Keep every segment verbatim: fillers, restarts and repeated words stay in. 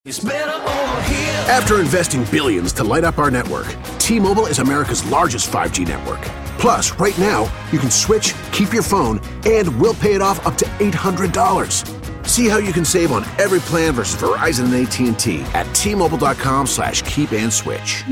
After investing billions to light up our network, T-Mobile is America's largest five G network. Plus, right now, you can switch, keep your phone, and we'll pay it off up to eight hundred dollars. See how you can save on every plan versus Verizon and A T and T at T-Mobile.com slash keep and switch.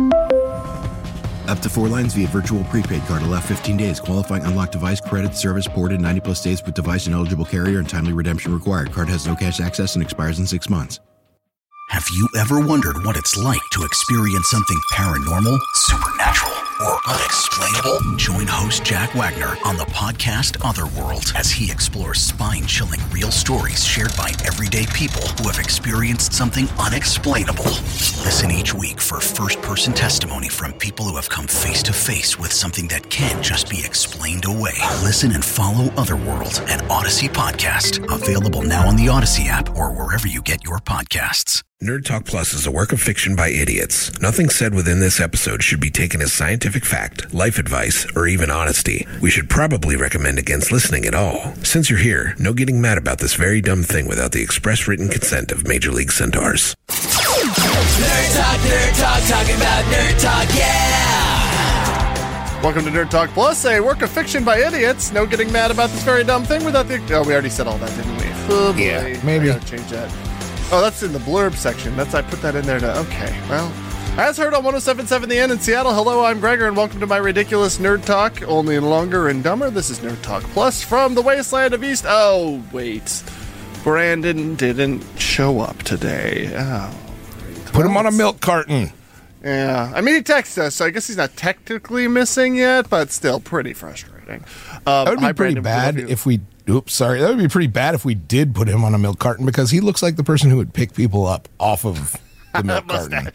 Up to four lines via virtual prepaid card. Allow fifteen days. Qualifying unlocked device. Credit service ported ninety plus days with device and eligible carrier and timely redemption required. Card has no cash access and expires in six months. Have you ever wondered what it's like to experience something paranormal, supernatural, or unexplainable? Join host Jack Wagner on the podcast Otherworld as he explores spine-chilling real stories shared by everyday people who have experienced something unexplainable. Listen each week for first-person testimony from people who have come face-to-face with something that can't just be explained away. Listen and follow Otherworld, an Odyssey podcast. Available now on the Odyssey app or wherever you get your podcasts. Nerd Talk Plus is a work of fiction by idiots. Nothing said within this episode should be taken as scientific fact, life advice, or even honesty. We should probably recommend against listening at all. Since you're here, no getting mad about this very dumb thing without the express written consent of Major League Centaurs. Nerd Talk, Nerd Talk, talking about Nerd Talk, yeah! Welcome to Nerd Talk Plus, a work of fiction by idiots. No getting mad about this very dumb thing without the... Oh, we already said all that, didn't we? Oh, boy. Yeah, maybe. I gotta change that. Oh, that's in the blurb section. That's I put that in there to... Okay, well... As heard on one oh seven point seven The End in Seattle, hello, I'm Gregor, and welcome to my ridiculous Nerd Talk, only in longer and dumber. This is Nerd Talk Plus from the wasteland of East... Oh, wait. Brandon didn't show up today. Oh. Put him on a milk carton. Yeah. I mean, he texted us, so I guess he's not technically missing yet, but still pretty frustrating. Um, that would be hi, pretty Brandon, bad we if we... Oops, sorry. That would be pretty bad if we did put him on a milk carton because he looks like the person who would pick people up off of the milk carton.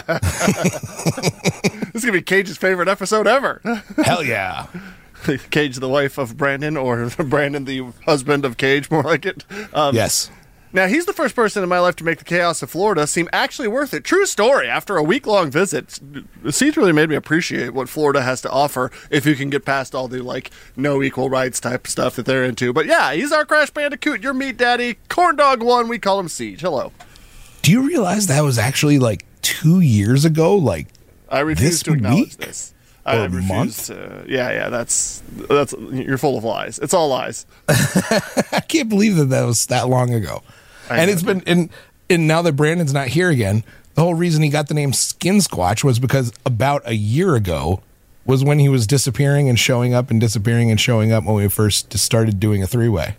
This is going to be Cage's favorite episode ever. Hell yeah. Cage, the wife of Brandon, or Brandon, the husband of Cage, more like it. Um, yes. Now, he's the first person in my life to make the chaos of Florida seem actually worth it. True story. After a week-long visit, Siege really made me appreciate what Florida has to offer if you can get past all the, like, no equal rights type stuff that they're into. But yeah, he's our Crash Bandicoot, your meat daddy, Corn Dog One. We call him Siege. Hello. Do you realize that was actually, like, two years ago? Like, I refuse this to acknowledge week? this. Or I refuse month? to. Yeah, yeah, that's, that's, you're full of lies. It's all lies. I can't believe that that was that long ago. I and know. it's been, and, and now that Brandon's not here again, the whole reason he got the name Skin Squatch was because about a year ago was when he was disappearing and showing up and disappearing and showing up when we first started doing a three-way.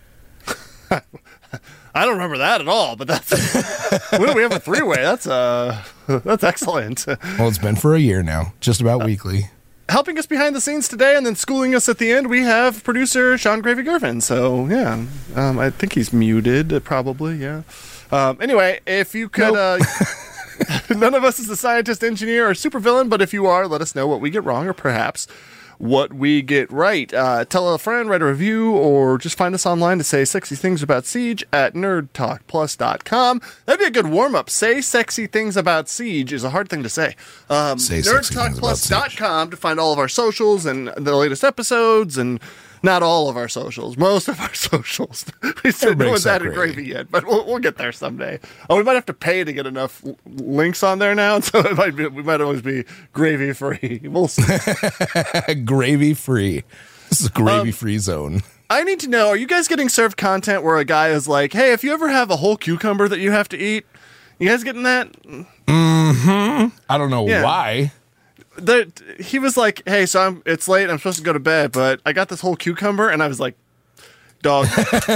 I don't remember that at all, but that's, when we have a three-way, that's, uh, that's excellent. Well, it's been for a year now, just about uh, weekly. Helping us behind the scenes today and then schooling us at the end, we have producer Sean Gravy Griffin. So, yeah, um, I think he's muted, uh, probably, yeah. Um, anyway, if you could... Nope. Uh, none of us is a scientist, engineer, or supervillain, but if you are, let us know what we get wrong or perhaps what we get right. Uh, tell a friend, write a review, or just find us online to say sexy things about Siege at nerd talk plus dot com. That'd be a good warm-up. Say sexy things about Siege is a hard thing to say. Um, say nerd talk plus dot com to find all of our socials and the latest episodes, and not all of our socials, most of our socials. We said no one's added Gravy yet, but we'll, we'll get there someday. Oh, we might have to pay to get enough l- links on there now, so it might be, we might always be gravy free. We'll see. Gravy free. This is a gravy free um, zone. I need to know, are you guys getting served content where a guy is like, hey, if you ever have a whole cucumber that you have to eat, you guys getting that? Mm-hmm. I don't know yeah. why. The, he was like, hey, so I'm, it's late, I'm supposed to go to bed, but I got this whole cucumber, and I was like, dog,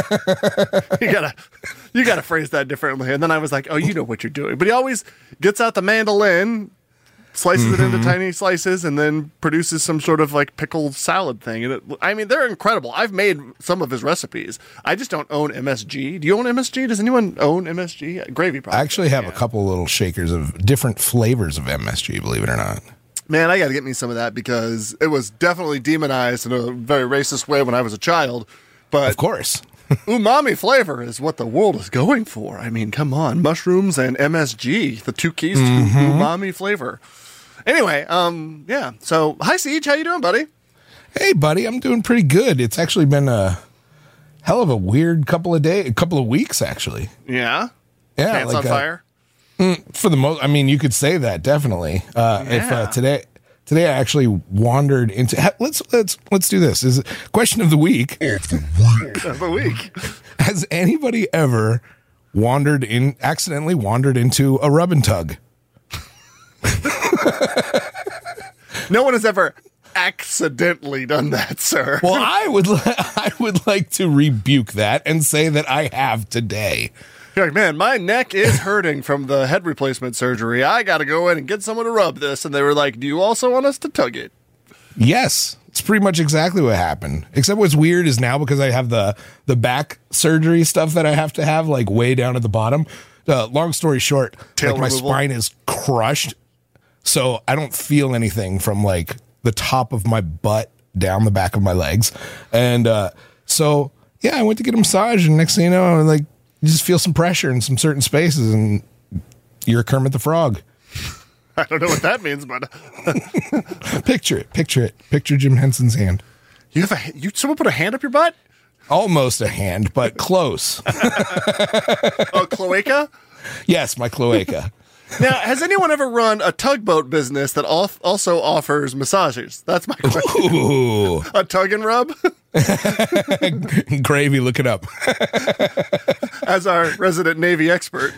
you gotta you gotta phrase that differently. And then I was like, oh, you know what you're doing. But he always gets out the mandolin, slices mm-hmm. it into tiny slices, and then produces some sort of like pickled salad thing. And it, I mean, they're incredible. I've made some of his recipes. I just don't own M S G. Do you own M S G? Does anyone own M S G? Gravy probably. I actually have yeah. a couple little shakers of different flavors of M S G, believe it or not. Man, I got to get me some of that because it was definitely demonized in a very racist way when I was a child. But of course, umami flavor is what the world is going for. I mean, come on, mushrooms and M S G, the two keys mm-hmm. to umami flavor. Anyway, um, yeah. So, hi Siege, how you doing, buddy? Hey, buddy, I'm doing pretty good. It's actually been a hell of a weird couple of days, a couple of weeks, actually. Yeah. Yeah, Pants like on a- fire. For the most, I mean, you could say that definitely. Uh, If uh, Yeah. today, today I actually wandered into. ha- Let's let's let's do this. Is question of the week. Of the week. Has anybody ever wandered in, accidentally wandered into a rub and tug? No one has ever accidentally done that, sir. Well, I would li- I would like to rebuke that and say that I have today. You're like, man, my neck is hurting from the head replacement surgery. I got to go in and get someone to rub this. And they were like, do you also want us to tug it? Yes, it's pretty much exactly what happened. Except what's weird is now because I have the the back surgery stuff that I have to have like way down at the bottom. Uh, long story short, Tail like my removal? spine is crushed, so I don't feel anything from like the top of my butt down the back of my legs. And uh, so yeah, I went to get a massage, and next thing you know, like you just feel some pressure in some certain spaces, and you're Kermit the Frog. I don't know what that means, but Picture it, picture it, picture Jim Henson's hand. you have a you someone put a hand up your butt? Almost a hand, but close. Oh, cloaca? Yes, my cloaca. Now, has anyone ever run a tugboat business that al- also offers massages? That's my question. Ooh, A tug and rub? gravy, look it up. As our resident Navy expert.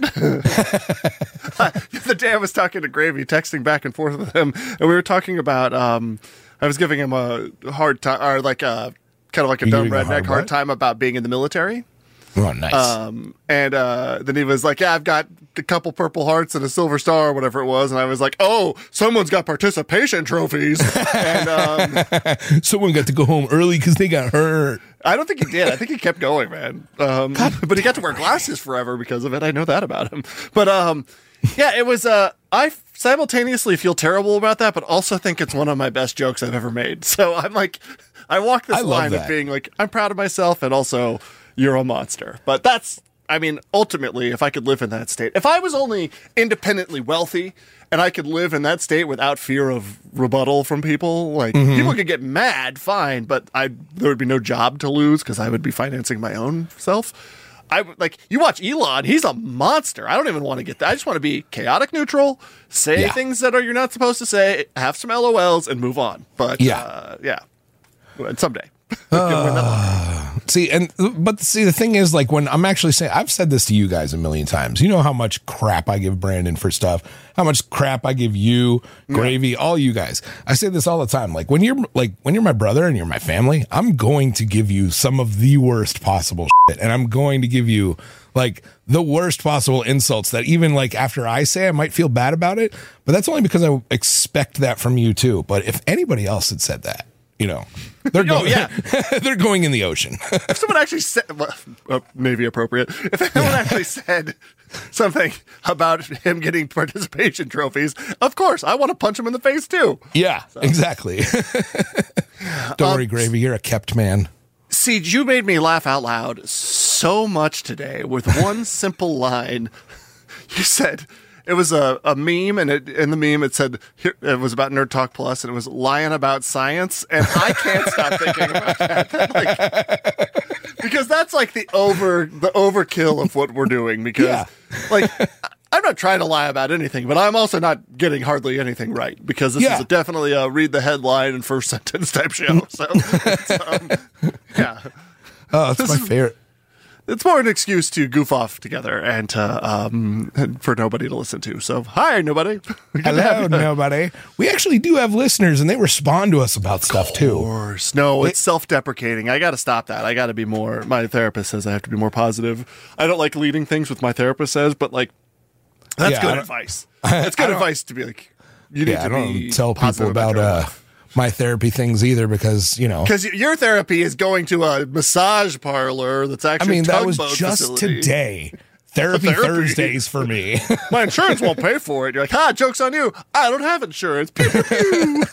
The day I was talking to Gravy, texting back and forth with him, and we were talking about, um, I was giving him a hard time, or like a, kind of like a You're dumb giving a hard redneck hard what? time about being in the military. Oh, nice. Um, and uh, then he was like, yeah, I've got a couple Purple Hearts and a Silver Star or whatever it was. And I was like, oh, someone's got participation trophies. And um, Someone got to go home early because they got hurt. I don't think he did. I think he kept going, man. Um, but he got to wear glasses forever because of it. I know that about him. But um, yeah, it was, uh, I simultaneously feel terrible about that, but also think it's one of my best jokes I've ever made. So I'm like, I walk this I love line that. of being like, I'm proud of myself and also you're a monster. But that's, I mean, ultimately, if I could live in that state, if I was only independently wealthy and I could live in that state without fear of rebuttal from people, like Mm-hmm. people could get mad, fine, but I there would be no job to lose because I would be financing my own self. I would- like you watch Elon; he's a monster. I don't even want to get that. I just want to be chaotic neutral, say Yeah. things that are you're not supposed to say, have some L O Ls, and move on. But Yeah. uh, yeah, Well, someday. Gonna win that lottery. See, and but see, the thing is, like when I'm actually saying, I've said this to you guys a million times. You know how much crap I give Brandon for stuff, how much crap I give you, Gravy, all you guys. I say this all the time. Like when you're like when you're my brother and you're my family, I'm going to give you some of the worst possible shit, and I'm going to give you like the worst possible insults that even like after I say I might feel bad about it, but that's only because I expect that from you too. But if anybody else had said that, you know, they're going, yeah. they're going in the ocean. If someone actually said, well, uh, maybe appropriate, if anyone actually said something about him getting participation trophies, of course, I want to punch him in the face too. Yeah, exactly. Don't worry, Gravy, you're a kept man. See, you made me laugh out loud so much today with one simple line. You said it was a, a meme, and it, in the meme it said here, it was about Nerd Talk Plus, and it was lying about science, and I can't stop thinking about that. That, like, because that's like the over the overkill of what we're doing. Because Yeah. like I'm not trying to lie about anything, but I'm also not getting hardly anything right because this Yeah. is definitely a read the headline and first sentence type show. So it's, um, yeah. Oh, that's This my is- favorite. It's more an excuse to goof off together and to, um, and for nobody to listen to. So, hi, nobody. Good to have Hello, you. nobody. We actually do have listeners, and they respond to us about stuff Of too. course. No, it's self-deprecating. I got to stop that. I got to be more. My therapist says I have to be more positive. I don't like leading things with my therapist says, but like, that's Yeah, I good don't- advice. That's good I don't- advice to be like, you need Yeah, I to don't be tell people positive about your uh, life. my therapy things either because you know. Because your therapy is going to a massage parlor that's I actually mean, that was tugboat just facility. today. Therapy, Therapy. Thursdays for me. My insurance won't pay for it. You're like, ah, joke's on you. I don't have insurance. Pew, pew, pew.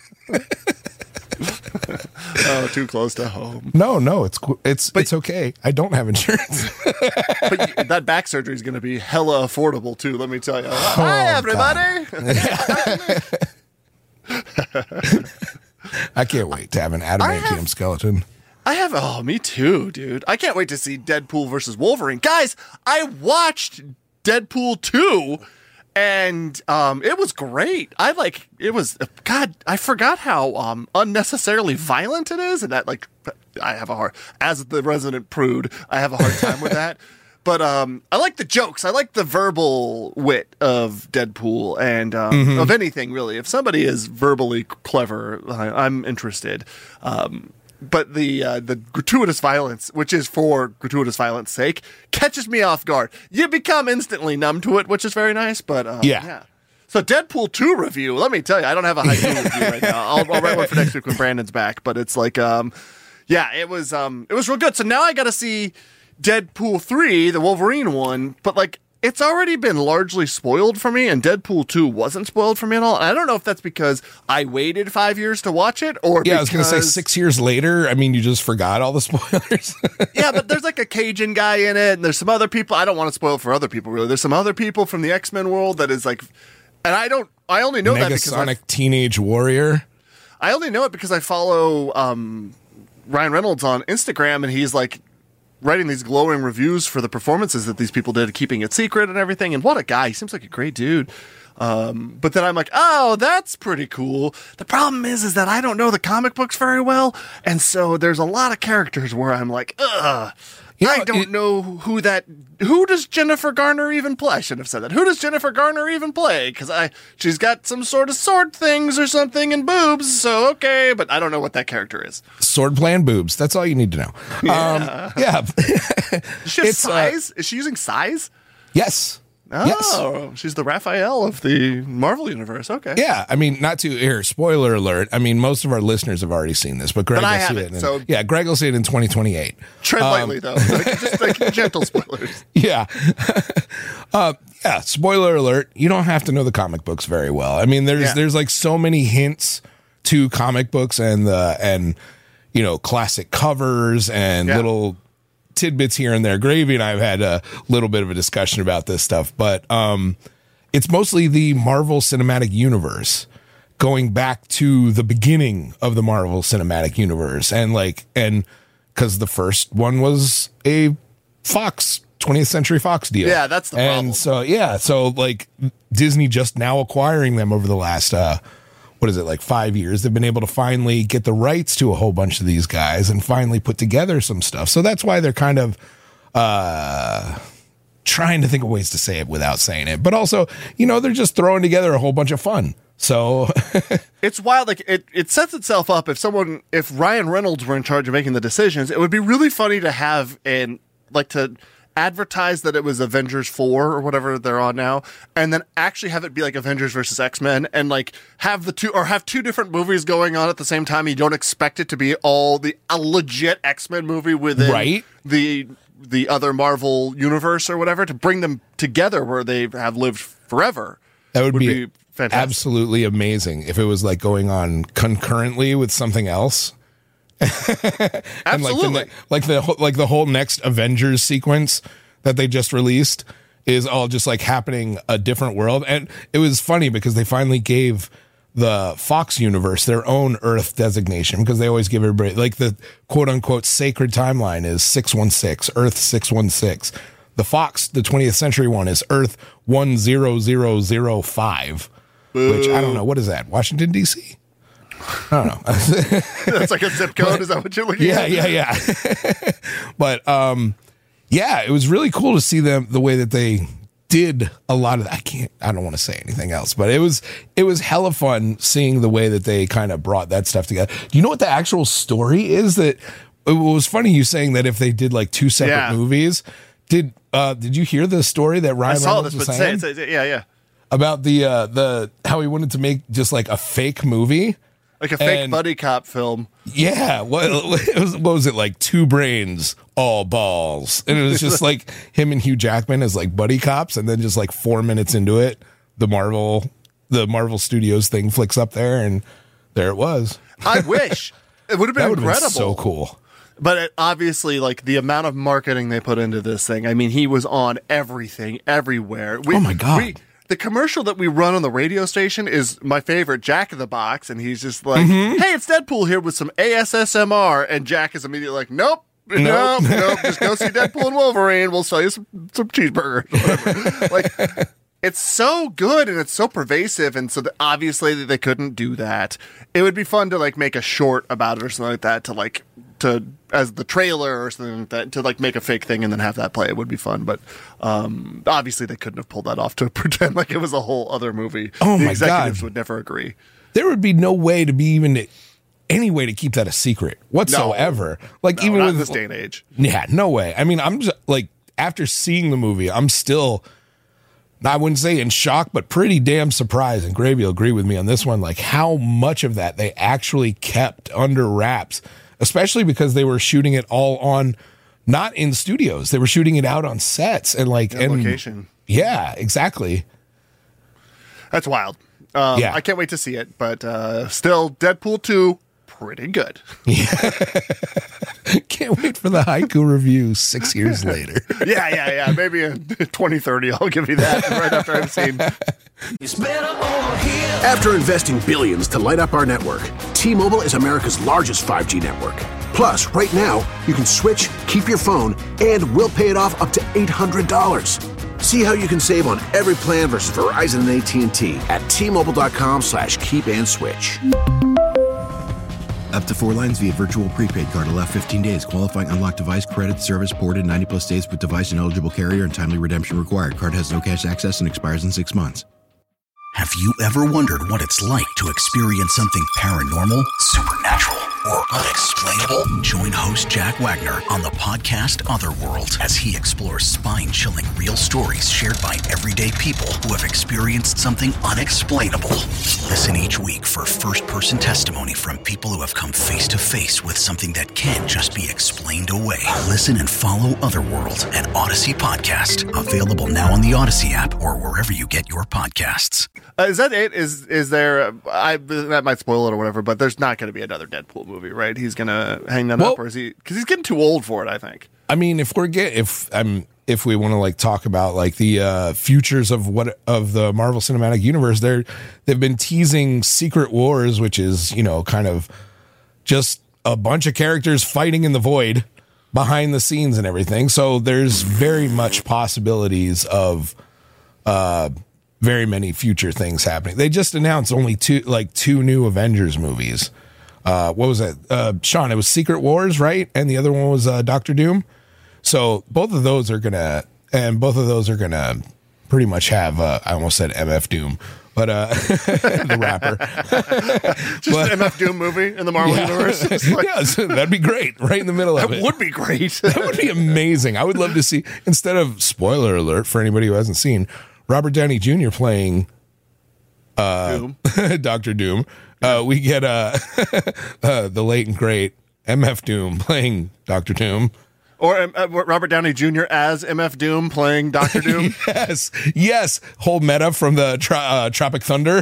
Oh, too close to home. no, no, it's qu- it's it's okay. I don't have insurance. But you, that back surgery is going to be hella affordable, too, let me tell you. Hi, everybody. I can't wait to have an adamantium have- skeleton. I have, oh, me too, dude. I can't wait to see Deadpool versus Wolverine. Guys, I watched Deadpool two, and um, it was great. I like it was God. I forgot how um, unnecessarily violent it is, and that like I have a hard as the resident prude. I have a hard time with that. But um, I like the jokes. I like the verbal wit of Deadpool and um, mm-hmm. of anything, really. If somebody is verbally clever, I, I'm interested. Um, but the uh, the gratuitous violence, which is for gratuitous violence sake, catches me off guard. You become instantly numb to it, which is very nice. But um, yeah. yeah. So Deadpool two review, let me tell you, I don't have a high two review right now. I'll, I'll write one for next week when Brandon's back. But it's like, um, yeah, it was um, it was real good. So now I got to see Deadpool three, the Wolverine one, but like it's already been largely spoiled for me, and Deadpool two wasn't spoiled for me at all. And I don't know if that's because I waited five years to watch it, or yeah, because... I was going to say six years later. I mean, you just forgot all the spoilers. Yeah, but there's like a Cajun guy in it, and there's some other people. I don't want to spoil it for other people, really. There's some other people from the X-Men world that is like, and I don't. I only know that because Negasonic Teenage Warrior. I only know it because I follow um, Ryan Reynolds on Instagram, and he's like writing these glowing reviews for the performances that these people did, keeping it secret and everything. And what a guy. He seems like a great dude. Um, but then I'm like, oh, that's pretty cool. The problem is, is that I don't know the comic books very well. And so there's a lot of characters where I'm like, ugh, you know, I don't it, know who that, who does Jennifer Garner even play? I shouldn't have said that. Who does Jennifer Garner even play? Because I, she's got some sort of sword things or something and boobs. So, okay, but I don't know what that character is. Sword play and boobs. That's all you need to know. Yeah. Um, yeah. Does she have size? Uh, is she using size? Yes. Oh, yes. She's the Raphael of the Marvel universe. Okay. Yeah, I mean, not to here. Spoiler alert. I mean, most of our listeners have already seen this, but Greg but will I see haven't, it. In, so yeah, Greg will see it in twenty twenty-eight. Tread um, lightly, though. Like, just like gentle spoilers. Yeah. uh, yeah. Spoiler alert. You don't have to know the comic books very well. I mean, there's yeah. there's like so many hints to comic books and the and you know classic covers and yeah. little tidbits here and there. Gravy and I have had a little bit of a discussion about this stuff, but um, it's mostly the Marvel Cinematic Universe, going back to the beginning of the Marvel Cinematic Universe, and like, and because the first one was a Fox twentieth Century Fox deal. Yeah, that's the and problem. And so yeah, so like Disney just now acquiring them over the last uh, what is it, like five years, they've been able to finally get the rights to a whole bunch of these guys and finally put together some stuff. So that's why they're kind of uh, trying to think of ways to say it without saying it. But also, you know, they're just throwing together a whole bunch of fun. So it's wild. Like it, it sets itself up. If someone, if Ryan Reynolds were in charge of making the decisions, it would be really funny to have and like to advertise that it was Avengers four or whatever they're on now, and then actually have it be like Avengers versus X-Men, and like have the two or have two different movies going on at the same time. You don't expect it to be all the a legit X-Men movie within right? the the other Marvel universe or whatever, to bring them together where they have lived forever. That would, would be, be fantastic. Absolutely amazing if it was like going on concurrently with something else. And Absolutely, like the, like the like the whole next Avengers sequence that they just released is all just like happening a different world. And it was funny because they finally gave the Fox universe their own Earth designation, because they always give everybody like the quote unquote sacred timeline is six one six, Earth six one six. The Fox, the twentieth century one, is Earth one zero zero zero five, which I don't know. What is that? Washington, D C? I don't know. That's like a zip code. But, is that what you're looking yeah, at? Yeah, yeah, yeah. But um, yeah, it was really cool to see them the way that they did a lot of that. I can't, I don't want to say anything else, but it was, it was hella fun seeing the way that they kind of brought that stuff together. Do you know what the actual story is? That it was funny you saying that if they did like two separate yeah. movies, did, uh, did you hear the story that Ryan I saw Reynolds this, was but saying? say, say, yeah, yeah. About the, uh, the, how he wanted to make just like a fake movie. Like a fake and, buddy cop film. Yeah. What, it was, what was it? Like two brains, all balls. And it was just like him and Hugh Jackman as like buddy cops. And then just like four minutes into it, the Marvel, the Marvel Studios thing flicks up there, and there it was. I wish. It would have been that incredible. Been so cool. But it, obviously, like the amount of marketing they put into this thing, I mean, he was on everything, everywhere. We, oh my God. We, The commercial that we run on the radio station is my favorite, Jack in the Box, and he's just like, mm-hmm. hey, it's Deadpool here with some A S S M R, and Jack is immediately like, nope, no, no, just go see Deadpool and Wolverine. We'll sell you some, some cheeseburgers. Whatever. Like, it's so good and it's so pervasive, and so that obviously they couldn't do that. It would be fun to like make a short about it or something like that to like to as the trailer or something like that to like make a fake thing and then have that play. It would be fun, but um, obviously they couldn't have pulled that off to pretend like it was a whole other movie. Oh the my executives God. would never agree. There would be no way to be even any way to keep that a secret whatsoever. No. Like No, even not with in this day and age. Yeah, no way. I mean, I'm just like after seeing the movie, I'm still. I wouldn't say in shock, but pretty damn surprised. And Gravy will agree with me on this one, like how much of that they actually kept under wraps, especially because they were shooting it all on, not in studios. They were shooting it out on sets and like Yeah, and location. Yeah, exactly. That's wild. Um, Yeah. I can't wait to see it, but uh, still, Deadpool two, pretty good. Can't wait for the haiku review six years later. yeah, yeah, yeah. Maybe in twenty thirty, I'll give you that right after I've seen. After investing billions to light up our network, T-Mobile is America's largest five G network. Plus, right now, you can switch, keep your phone, and we'll pay it off up to eight hundred dollars. See how you can save on every plan versus Verizon and A T and T at T-Mobile.com slash keep and switch. Up to four lines via virtual prepaid card. Allow fifteen days. Qualifying unlocked device credit service ported ninety plus days with device and eligible carrier and timely redemption required. Card has no cash access and expires in six months. Have you ever wondered what it's like to experience something paranormal, supernatural, or unexplainable? Join host Jack Wagner on the podcast Otherworld as he explores spine-chilling real stories shared by everyday people who have experienced something unexplainable. Listen each week for first-person testimony from people who have come face-to-face with something that can't just be explained away. Listen and follow Otherworld, an Odyssey podcast, available now on the Odyssey app or wherever you get your podcasts. Uh, is that it? Is is there? Uh, I that might spoil it or whatever, but there's not going to be another Deadpool movie, right? He's going to hang that Well- up, or is he? Because he's getting too old for it, I think. I mean, if we're get if I'm if we want to like talk about like the uh, futures of what of the Marvel Cinematic Universe, they're they've been teasing Secret Wars, which is you know kind of just a bunch of characters fighting in the void behind the scenes and everything. So there's very much possibilities of uh, very many future things happening. They just announced only two like two new Avengers movies. Uh, what was it, uh, Sean? It was Secret Wars, right? And the other one was uh, Doctor Doom. So both of those are gonna, and both of those are gonna pretty much have. Uh, I almost said M F Doom, but uh, the rapper. Just But- an M F Doom movie in the Marvel Yeah. universe. It's like, Yes, that'd be great, right in the middle of that it. would be great. That would be amazing. I would love to see, instead of spoiler alert for anybody who hasn't seen, Robert Downey Junior playing uh, Doom. Doctor Doom. Uh, we get uh, uh, the late and great M F Doom playing Doctor Doom. Or um, uh, Robert Downey Junior as M F Doom playing Doctor Doom. Yes, yes. Whole meta from the tro- uh, Tropic Thunder.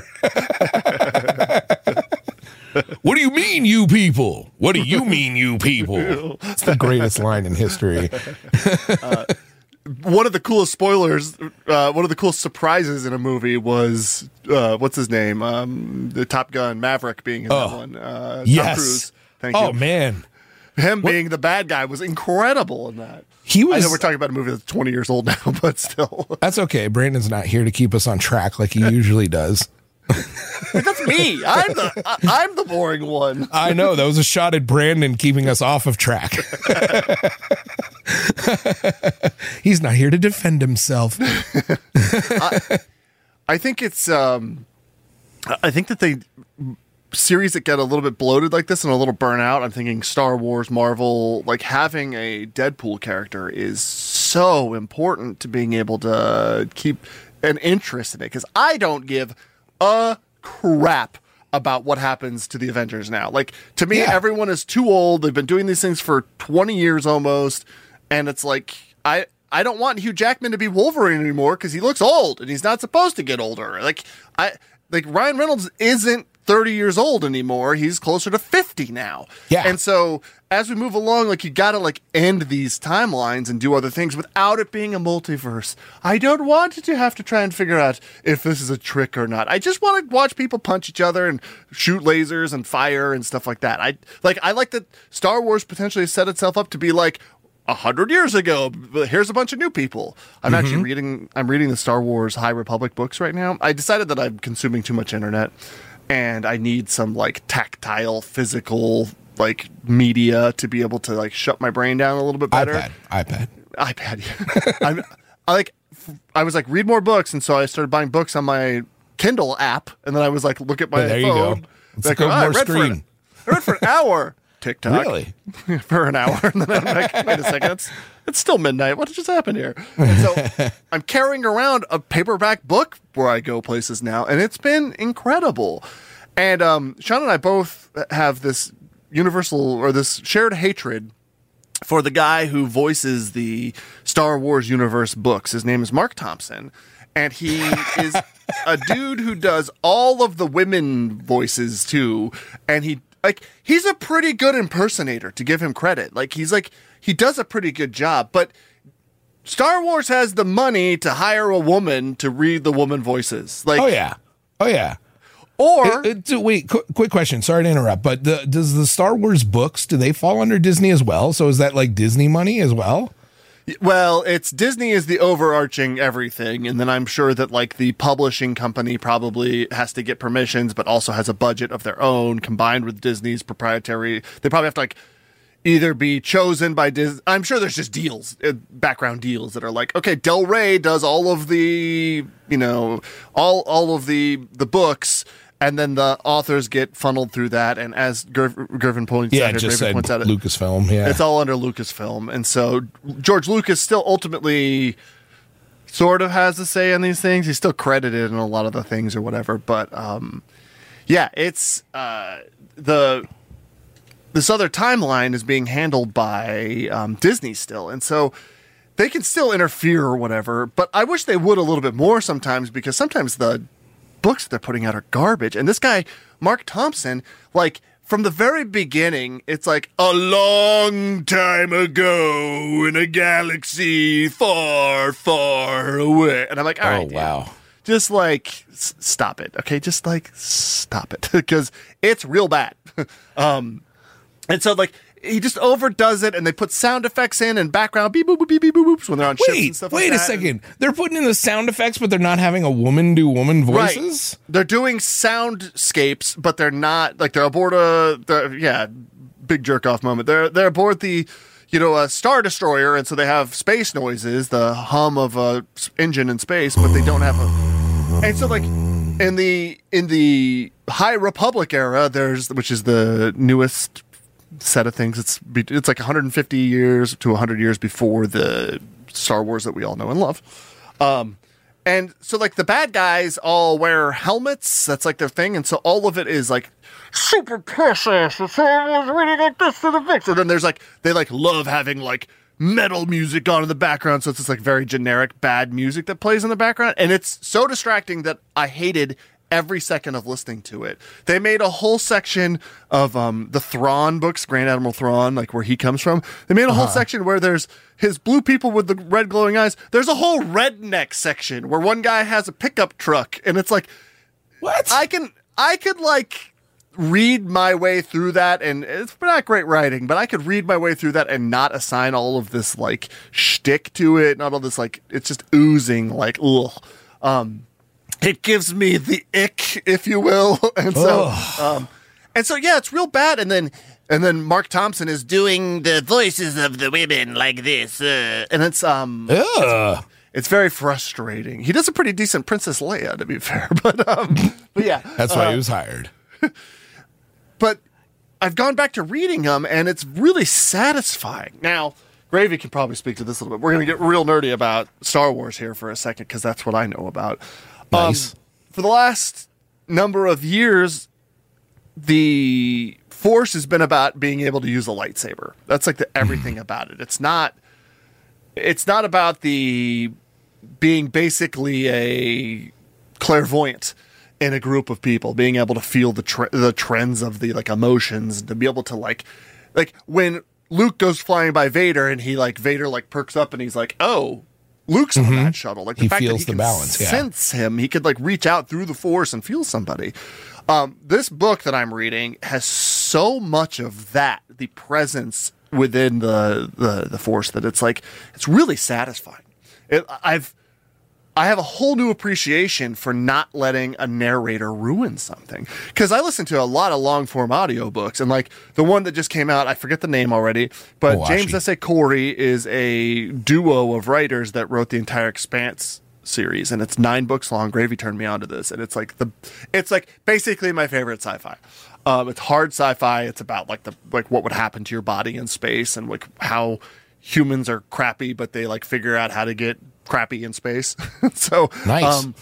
What do you mean, you people? What do you mean, you people? It's the greatest line in history. One of the coolest spoilers, uh, one of the coolest surprises in a movie was uh, what's his name? Um, the Top Gun Maverick being in that Oh, one. Uh, Tom yes. Cruise. Thank Oh, you. man. Him being the bad guy was incredible in that. He was. I know we're talking about a movie that's twenty years old now, but still. That's okay. Brandon's not here to keep us on track like he usually does. That's me. I'm the I, I'm the boring one. I know. That was a shot at Brandon keeping us off of track. He's not here to defend himself. I, I think it's um I think that they series that get a little bit bloated like this and a little burnout. I'm thinking Star Wars, Marvel, like having a Deadpool character is so important to being able to keep an interest in it, because I don't give a crap about what happens to the Avengers now. Like, to me, Yeah. everyone is too old. They've been doing these things for twenty years almost, and it's like I I don't want Hugh Jackman to be Wolverine anymore because he looks old and he's not supposed to get older. Like I like Ryan Reynolds isn't thirty years old anymore. He's closer to fifty now. Yeah. And so as we move along, like, you gotta like end these timelines and do other things without it being a multiverse. I don't want to have to try and figure out if this is a trick or not. I just want to watch people punch each other and shoot lasers and fire and stuff like that. I like I like that Star Wars potentially set itself up to be like a hundred years ago. Here's a bunch of new people. I'm mm-hmm. actually reading. I'm reading the Star Wars High Republic books right now. I decided that I'm consuming too much internet, and I need some like tactile, physical, like media to be able to like shut my brain down a little bit better. iPad, iPad, iPad. Yeah. I'm, I like. I was like, read more books, and so I started buying books on my Kindle app, and then I was like, look at my oh, there phone. You go. Let's like, go oh, more I read screen. For an, I read for an hour. TikTok. Really? For an hour. And then I'm like, wait a second, it's, it's still midnight. What just happened here? And so I'm carrying around a paperback book where I go places now, and it's been incredible. And um, Sean and I both have this universal or this shared hatred for the guy who voices the Star Wars universe books. His name is Mark Thompson. And he is a dude who does all of the women voices too. And he Like, he's a pretty good impersonator, to give him credit. Like, he's like, he does a pretty good job. But Star Wars has the money to hire a woman to read the woman voices. Like, oh, yeah. Oh, yeah. Or, it, it, wait, qu- quick question. Sorry to interrupt, but the, does the Star Wars books, do they fall under Disney as well? So is that like Disney money as well? well, it's Disney is the overarching everything, and then I'm sure that like the publishing company probably has to get permissions, but also has a budget of their own combined with Disney's proprietary. They probably have to like either be chosen by Disney. I'm sure there's just deals, uh, background deals that are like, okay, Del Rey does all of the, you know, all all of the the books. And then the authors get funneled through that, and as Ger- Gervin points yeah, out, it just said points out, Lucasfilm. Yeah, it's all under Lucasfilm, and so George Lucas still ultimately sort of has a say in these things. He's still credited in a lot of the things or whatever, but um, yeah, it's uh, the this other timeline is being handled by um, Disney still, and so they can still interfere or whatever. But I wish they would a little bit more sometimes, because sometimes the books that they're putting out are garbage. And this guy, Mark Thompson, like from the very beginning, it's like a long time ago in a galaxy far, far away. And I'm like, all right, oh, wow. Dude, just like, s- stop it. Okay. Just like, stop it. Because it's real bad. um, and so like, he just overdoes it, and they put sound effects in and background beep boop boop beep beep boop boops when they're on wait, ships and stuff like wait that. Wait a second. They're putting in the sound effects, but they're not having a woman do woman voices? Right. They're doing soundscapes, but they're not, like, they're aboard a, they're, yeah, big jerk off moment. They're they're aboard the, you know, a Star Destroyer, and so they have space noises, the hum of a engine in space, but they don't have a, and so like in the in the High Republic era, there's, which is the newest set of things. It's it's like one hundred fifty years to one hundred years before the Star Wars that we all know and love. Um, and so like the bad guys all wear helmets. That's like their thing. And so all of it is like super precious. It's almost really like this to the fix. And then there's like, they like love having like metal music on in the background. So it's just like very generic bad music that plays in the background. And it's so distracting that I hated every second of listening to it. They made a whole section of um, the Thrawn books, Grand Admiral Thrawn, like where he comes from. They made a whole uh-huh. section where there's his blue people with the red glowing eyes. There's a whole redneck section where one guy has a pickup truck, and it's like, what? I can, I could like read my way through that, and it's not great writing, but I could read my way through that and not assign all of this like shtick to it, not all this like, it's just oozing like, ugh. Um, It gives me the ick, if you will, and so, um, and so, yeah, it's real bad. And then, and then Mark Thompson is doing the voices of the women like this, uh, and it's um, it's, it's very frustrating. He does a pretty decent Princess Leia, to be fair, but um, but yeah, that's why uh, he was hired. But I've gone back to reading them, and it's really satisfying. Now, Gravy can probably speak to this a little bit. We're going to get real nerdy about Star Wars here for a second, because that's what I know about. Nice. Um, for the last number of years, the Force has been about being able to use a lightsaber. That's like the everything about it. It's not. It's not about the being basically a clairvoyant. in a group of people, being able to feel the tre- the trends of the like emotions, to be able to like like when Luke goes flying by Vader and he like Vader like perks up and he's like, oh, Luke's on Mhm. that shuttle. Like the He fact feels that he the can balance, yeah. sense him, he could like reach out through the Force and feel somebody. Um, this book that I'm reading has so much of that, the presence within the the, the Force, that it's like it's really satisfying. It, I've I have a whole new appreciation for not letting a narrator ruin something. Because I listen to a lot of long form audiobooks, and like the one that just came out, I forget the name already, but Owashi. James S A. Corey is a duo of writers that wrote the entire Expanse series, and it's nine books long. Gravy turned me onto this, and it's like the it's like basically my favorite sci-fi. Um, it's hard sci-fi. It's about like the like what would happen to your body in space, and like how humans are crappy, but they like figure out how to get crappy in space. so Nice. um,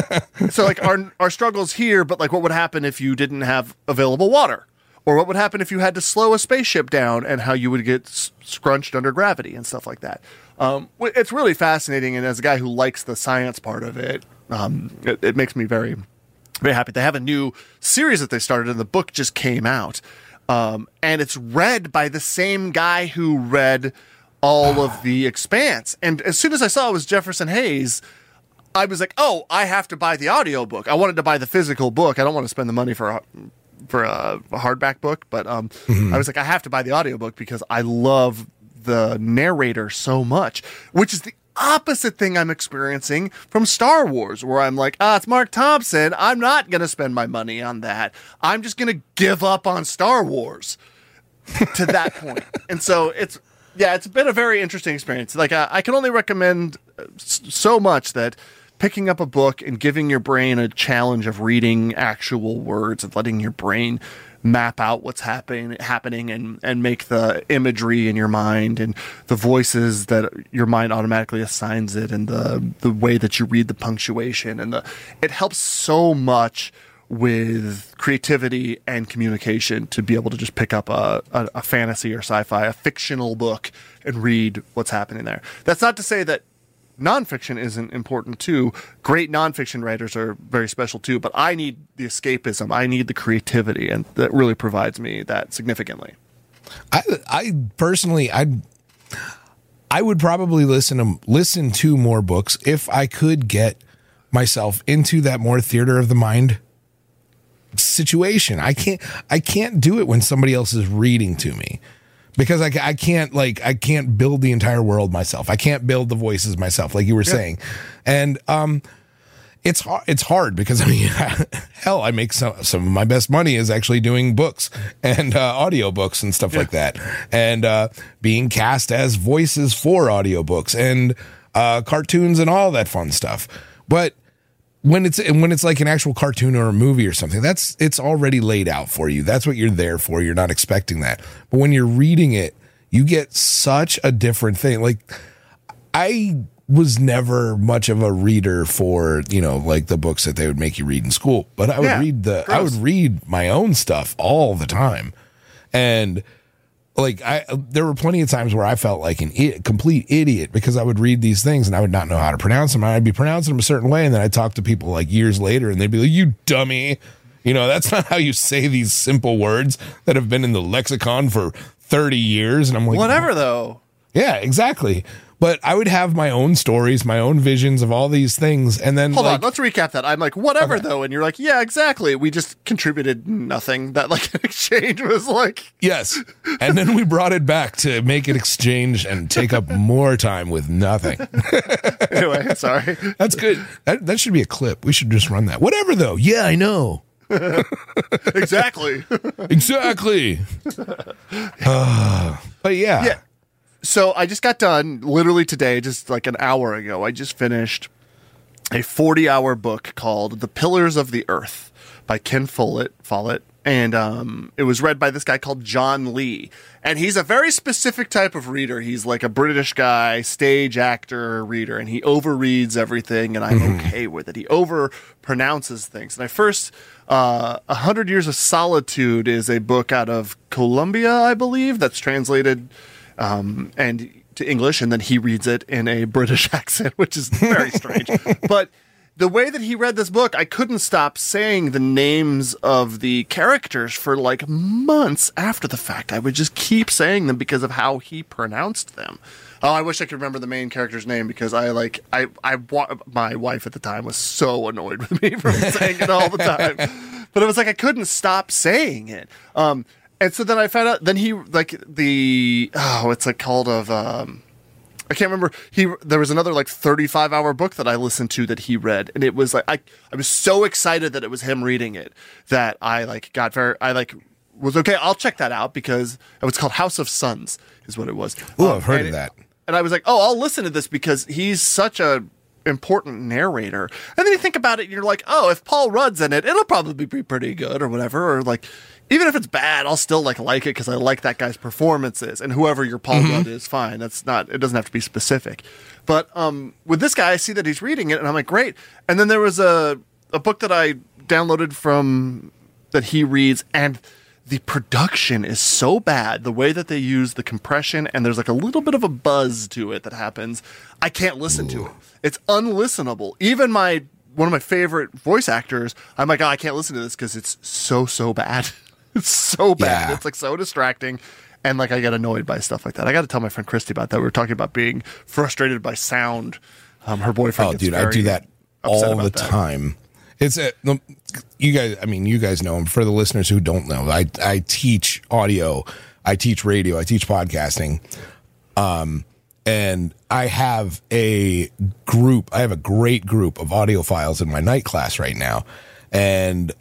so like our our struggles here, but like what would happen if you didn't have available water, or what would happen if you had to slow a spaceship down, and how you would get s- scrunched under gravity and stuff like that. Um, w- it's really fascinating, and as a guy who likes the science part of it, um, it, it makes me very very happy. They have a new series that they started, and the book just came out, um, and it's read by the same guy who read all of the Expanse. And as soon as I saw it was Jefferson Hayes, I was like, oh, I have to buy the audiobook. I wanted to buy the physical book. I don't want to spend the money for a, for a, a hardback book, but um, mm-hmm. I was like, I have to buy the audiobook because I love the narrator so much, which is the opposite thing I'm experiencing from Star Wars, where I'm like, ah, it's Mark Thompson. I'm not going to spend my money on that. I'm just going to give up on Star Wars to that point. And so it's, yeah, it's been a very interesting experience. Like, I, I can only recommend so much that picking up a book and giving your brain a challenge of reading actual words and letting your brain map out what's happening, happening and, and make the imagery in your mind and the voices that your mind automatically assigns it, and the the way that you read the punctuation, and the it helps so much with creativity and communication to be able to just pick up a, a, a fantasy or sci-fi, a fictional book, and read what's happening there. That's not to say that nonfiction isn't important too. Great nonfiction writers are very special too, but I need the escapism. I need the creativity, and that really provides me that significantly. I, I personally, I, I would probably listen to listen to more books if I could get myself into that more theater of the mind situation. I can't I can't do it when somebody else is reading to me, because I, I can't like I can't build the entire world myself. I can't build the voices myself, like you were yeah. saying. And um it's hard it's hard because I mean hell, I make some some of my best money is actually doing books and uh audiobooks and stuff yeah. like that, and uh being cast as voices for audiobooks and uh cartoons and all that fun stuff. But When it's when it's like an actual cartoon or a movie or something, that's it's already laid out for you. That's what you're there for. You're not expecting that. But when you're reading it, you get such a different thing. Like, I was never much of a reader for, you know, like the books that they would make you read in school. But I would yeah, read the gross. I would read my own stuff all the time. And like I, there were plenty of times where I felt like an I- complete idiot because I would read these things and I would not know how to pronounce them. I'd be pronouncing them a certain way, and then I'd talk to people like years later, and they'd be like, "You dummy, you know that's not how you say these simple words that have been in the lexicon for thirty years." And I'm like, whatever, oh. though. Yeah, exactly. But I would have my own stories, my own visions of all these things, and then hold like, on, let's recap that. I'm like, whatever okay. though, and you're like, yeah, exactly. We just contributed nothing. That like exchange was like, yes, and then we brought it back to make it exchange and take up more time with nothing. Anyway, sorry. That's good. That that should be a clip. We should just run that. Whatever though. Yeah, I know. Exactly. Exactly. Uh, but yeah. Yeah. So I just got done literally today, just like an hour ago. I just finished a forty-hour book called The Pillars of the Earth by Ken Follett. Follett. And um, it was read by this guy called John Lee. And he's a very specific type of reader. He's like a British guy, stage actor reader, and he overreads everything, and I'm mm-hmm. okay with it. He overpronounces things. And I first, uh, A Hundred Years of Solitude is a book out of Columbia, I believe, that's translated um, and to English, and then he reads it in a British accent, which is very strange. But the way that he read this book, I couldn't stop saying the names of the characters for like months after the fact. I would just keep saying them because of how he pronounced them. Oh, I wish I could remember the main character's name because I like I I my wife at the time was so annoyed with me for saying it all the time. But it was like I couldn't stop saying it. Um, and so then I found out. Then he like the oh, it's like called of um, I can't remember. He there was another like thirty-five hour book that I listened to that he read, and it was like I I was so excited that it was him reading it that I like got very I like. was okay, I'll check that out because it was called House of Suns is what it was. Oh, um, I've heard of it, that. And I was like, oh, I'll listen to this because he's such a important narrator. And then you think about it and you're like, oh, if Paul Rudd's in it, it'll probably be pretty good or whatever. Or like, even if it's bad, I'll still like like it because I like that guy's performances. And whoever your Paul mm-hmm. Rudd is, fine. That's not, it doesn't have to be specific. But um, with this guy, I see that he's reading it and I'm like, great. And then there was a, a book that I downloaded from that he reads, and the production is so bad, the way that they use the compression, and there's like a little bit of a buzz to it that happens. I can't listen Ooh. to it. It's unlistenable. Even my one of my favorite voice actors, I'm like, oh, I can't listen to this because it's so, so bad. It's so bad. Yeah. It's like so distracting. And like I get annoyed by stuff like that. I got to tell my friend Christy about that. We were talking about being frustrated by sound. Um, her boyfriend. Oh, gets dude, very I do that all the that. time. It's a, you guys. I mean, you guys know him. For the listeners who don't know, I I teach audio, I teach radio, I teach podcasting, um, and I have a group. I have a great group of audiophiles in my night class right now, and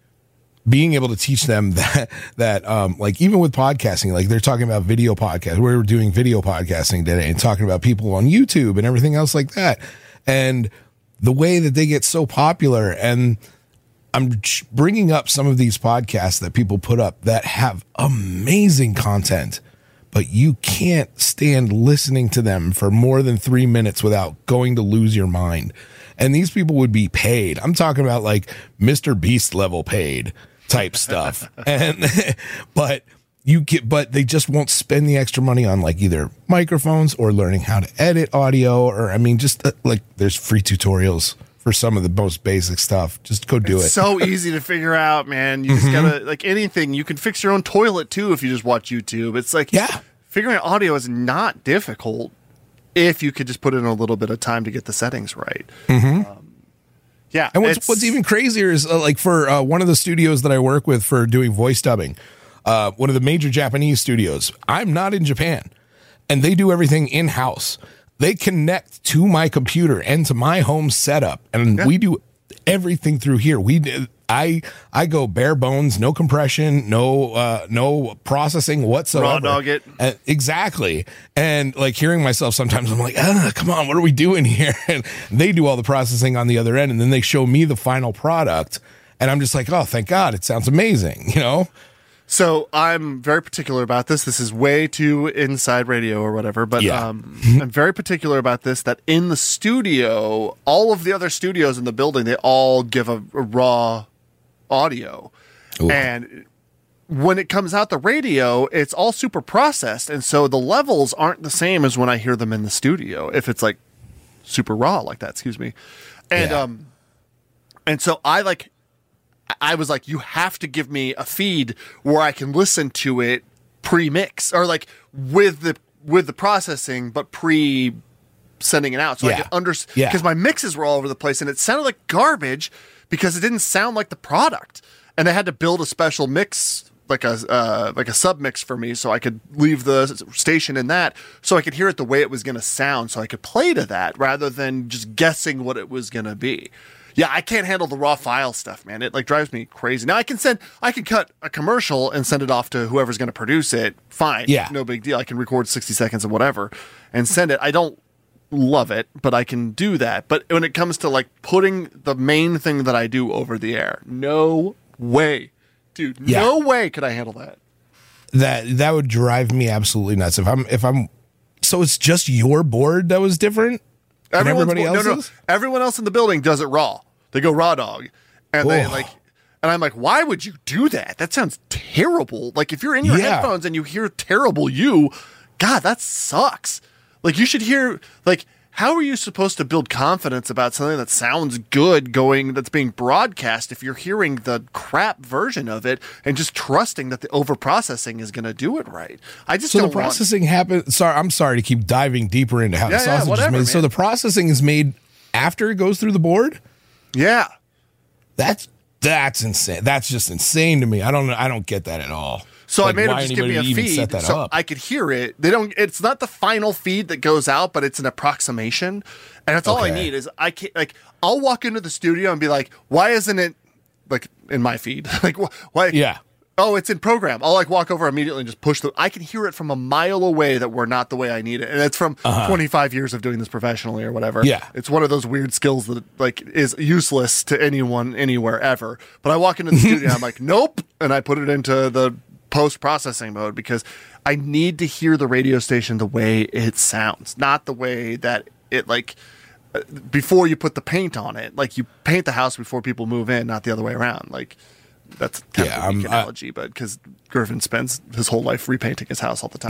being able to teach them that that um, like even with podcasting, like they're talking about video podcast. We were doing video podcasting today and talking about people on YouTube and everything else like that, and the way that they get so popular. And I'm bringing up some of these podcasts that people put up that have amazing content, but you can't stand listening to them for more than three minutes without going to lose your mind. And these people would be paid. I'm talking about like Mister Beast level paid type stuff. And, but you get, but they just won't spend the extra money on like either microphones or learning how to edit audio, or I mean, just uh, like there's free tutorials for some of the most basic stuff. Just go do it's it. So easy to figure out, man. You just mm-hmm. gotta like anything. You can fix your own toilet too if you just watch YouTube. It's like yeah, figuring out audio is not difficult if you could just put in a little bit of time to get the settings right. Mm-hmm. Um, yeah, and what's what's even crazier is uh, like for uh, one of the studios that I work with for doing voice dubbing. Uh, one of the major Japanese studios. I'm not in Japan, and they do everything in-house. They connect to my computer and to my home setup, and yeah. we do everything through here. We, I, I go bare bones, no compression, no, uh, no processing whatsoever. Raw dog it. Uh, exactly. And like hearing myself sometimes, I'm like, ah, come on, what are we doing here? And they do all the processing on the other end, and then they show me the final product, and I'm just like, oh, thank God, it sounds amazing, you know? So I'm very particular about this. This is way too inside radio or whatever, but yeah. um, I'm very particular about this, that in the studio, all of the other studios in the building, they all give a, a raw audio. Ooh. And when it comes out the radio, it's all super processed. And so the levels aren't the same as when I hear them in the studio, if it's like super raw like that, excuse me. And, yeah. um, and so I like, I was like, you have to give me a feed where I can listen to it pre-mix or like with the with the processing, but pre sending it out. So yeah. I could understand yeah. because my mixes were all over the place and it sounded like garbage because it didn't sound like the product. And they had to build a special mix, like a uh, like a sub mix for me, so I could leave the station in that, so I could hear it the way it was going to sound, so I could play to that rather than just guessing what it was going to be. Yeah, I can't handle the raw file stuff, man. It like drives me crazy. Now I can send, I can cut a commercial and send it off to whoever's going to produce it. Fine, yeah, no big deal. I can record sixty seconds of whatever and send it. I don't love it, but I can do that. But when it comes to like putting the main thing that I do over the air, no way, dude. Yeah. No way could I handle that. That that would drive me absolutely nuts. If I'm if I'm, so it's just your board that was different. And everybody else, no, no, everyone else in the building does it raw. They go raw dog, and they Whoa. like, and I'm like, why would you do that? That sounds terrible. Like if you're in your Yeah. headphones and you hear terrible, you, God, that sucks. Like you should hear like how are you supposed to build confidence about something that sounds good going that's being broadcast if you're hearing the crap version of it and just trusting that the overprocessing is going to do it right? I just so don't the processing want... happens. Sorry, I'm sorry to keep diving deeper into how yeah, the sausage yeah, whatever, is made. man. So the processing is made after it goes through the board. Yeah, that's that's insane. That's just insane to me. I don't I don't get that at all. So like, I made them just give me a feed so up? I could hear it. They don't. It's not the final feed that goes out, but it's an approximation, and that's all okay. I need. Is I can like I'll walk into the studio and be like, why isn't it like in my feed? Like why? Yeah. Oh, it's in program. I'll like walk over immediately and just push the. I can hear it from a mile away that we're not the way I need it, and it's from uh-huh. twenty-five years of doing this professionally or whatever. Yeah, it's one of those weird skills that like is useless to anyone anywhere ever. But I walk into the studio, and I'm like, nope, and I put it into the post-processing mode because I need to hear the radio station the way it sounds, not the way that it like uh, before you put the paint on it. Like you paint the house before people move in, not the other way around. Like that's kind yeah, of a weak I'm, analogy, I, but because Gervin spends his whole life repainting his house all the time.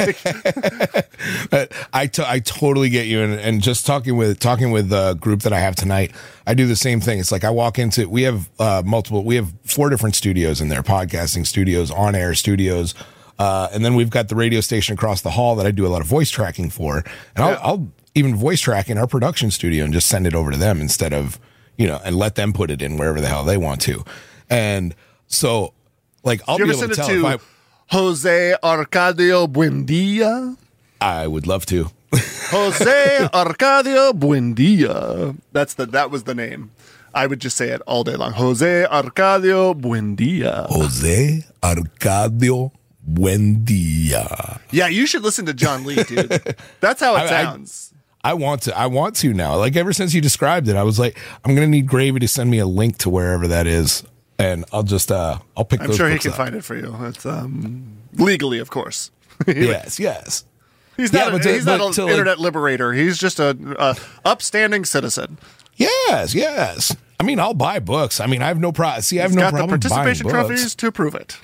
It's like, I, t- I totally get you, and, and just talking with talking with the group that I have tonight, I do the same thing. It's like I walk into we have uh, multiple we have four different studios in there, podcasting studios, on air studios, uh, and then we've got the radio station across the hall that I do a lot of voice tracking for, and I'll, yeah. I'll even voice track in our production studio and just send it over to them instead of you know and let them put it in wherever the hell they want to. And so, like, I'll you be ever able to send tell it to if I, Jose Arcadio Buendia? I would love to. Jose Arcadio Buendia. That's the that was the name. I would just say it all day long. Jose Arcadio Buendia. Jose Arcadio Buendia. Yeah, you should listen to John Lee, dude. That's how it I, sounds. I, I want to. I want to now. Like ever since you described it, I was like, I'm gonna need Gravy to send me a link to wherever that is. And I'll just, uh, I'll pick I'm those sure he books can up. find it for you. It's um, legally, of course. yes, yes. He's not, yeah, a, to, he's not an to, internet like, liberator. He's just a, a upstanding citizen. Yes, yes. I mean, I'll buy books. I mean, I have no problem. See, I have he's no got problem the buying participation books. trophies to prove it.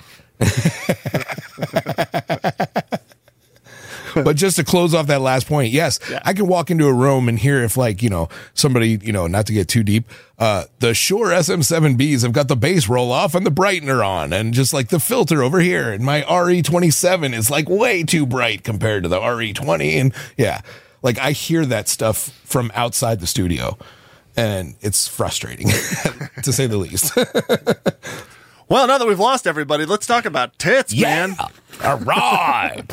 But just to close off that last point, yes, yeah. I can walk into a room and hear if, like, you know, somebody, you know, not to get too deep, uh, the Shure S M seven Bs have got the bass roll off and the brightener on, and just like the filter over here, and my R E twenty-seven is like way too bright compared to the R E twenty, and yeah, like I hear that stuff from outside the studio, and it's frustrating to say the least. Well, now that we've lost everybody, let's talk about tits, yeah. man. All right.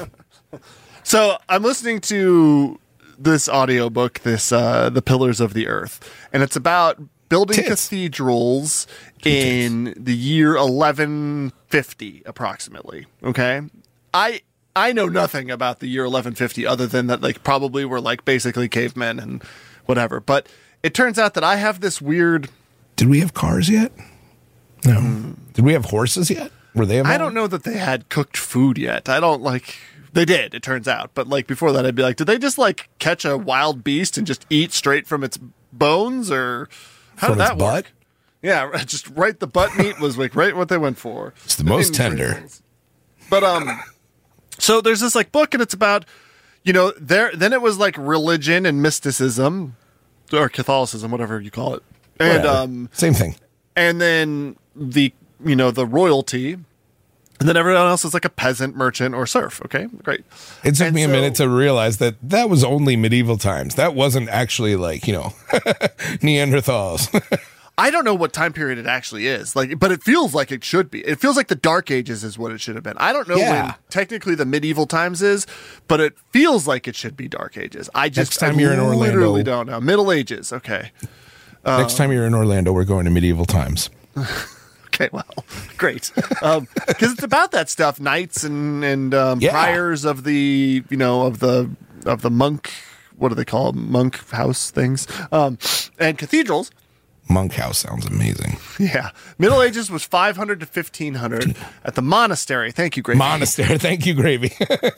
So I'm listening to this audiobook, this uh, The Pillars of the Earth, and it's about building Tits. cathedrals in the year eleven fifty, approximately. Okay, I I know nothing about the year eleven fifty other than that, like, probably we're like basically cavemen and whatever. But it turns out that I have this weird. Did we have cars yet? No. Mm. Did we have horses yet? Were they? Involved? I don't know that they had cooked food yet. I don't like. They did, it turns out. But like before that, I'd be like, did they just like catch a wild beast and just eat straight from its bones, or how from did that its work? Butt? Yeah, just right. The butt meat was like right what they went for. It's the most tender. But um, so there's this like book, and it's about, you know, there. Then it was like religion and mysticism, or Catholicism, whatever you call it, and Whatever. um, same thing. And then the you know the royalty. And then everyone else is like a peasant, merchant, or serf. Okay, great. It took and me so, a minute to realize that that was only medieval times. That wasn't actually like, you know, Neanderthals. I don't know what time period it actually is, like, but it feels like it should be. It feels like the Dark Ages is what it should have been. I don't know Yeah. when technically the medieval times is, but it feels like it should be Dark Ages. I just Next time I you're in Orlando- literally don't know. Middle Ages, okay. Next time you're in Orlando, we're going to medieval times. Okay, well, great. Um, because it's about that stuff, knights and and um, Yeah. priors of the you know of the of the monk. What do they call them? Monk house things? Um, and cathedrals. Monk house sounds amazing. Yeah, Middle Ages was five hundred to fifteen hundred at the monastery. Thank you, Gravy. Monastery. Thank you, Gravy.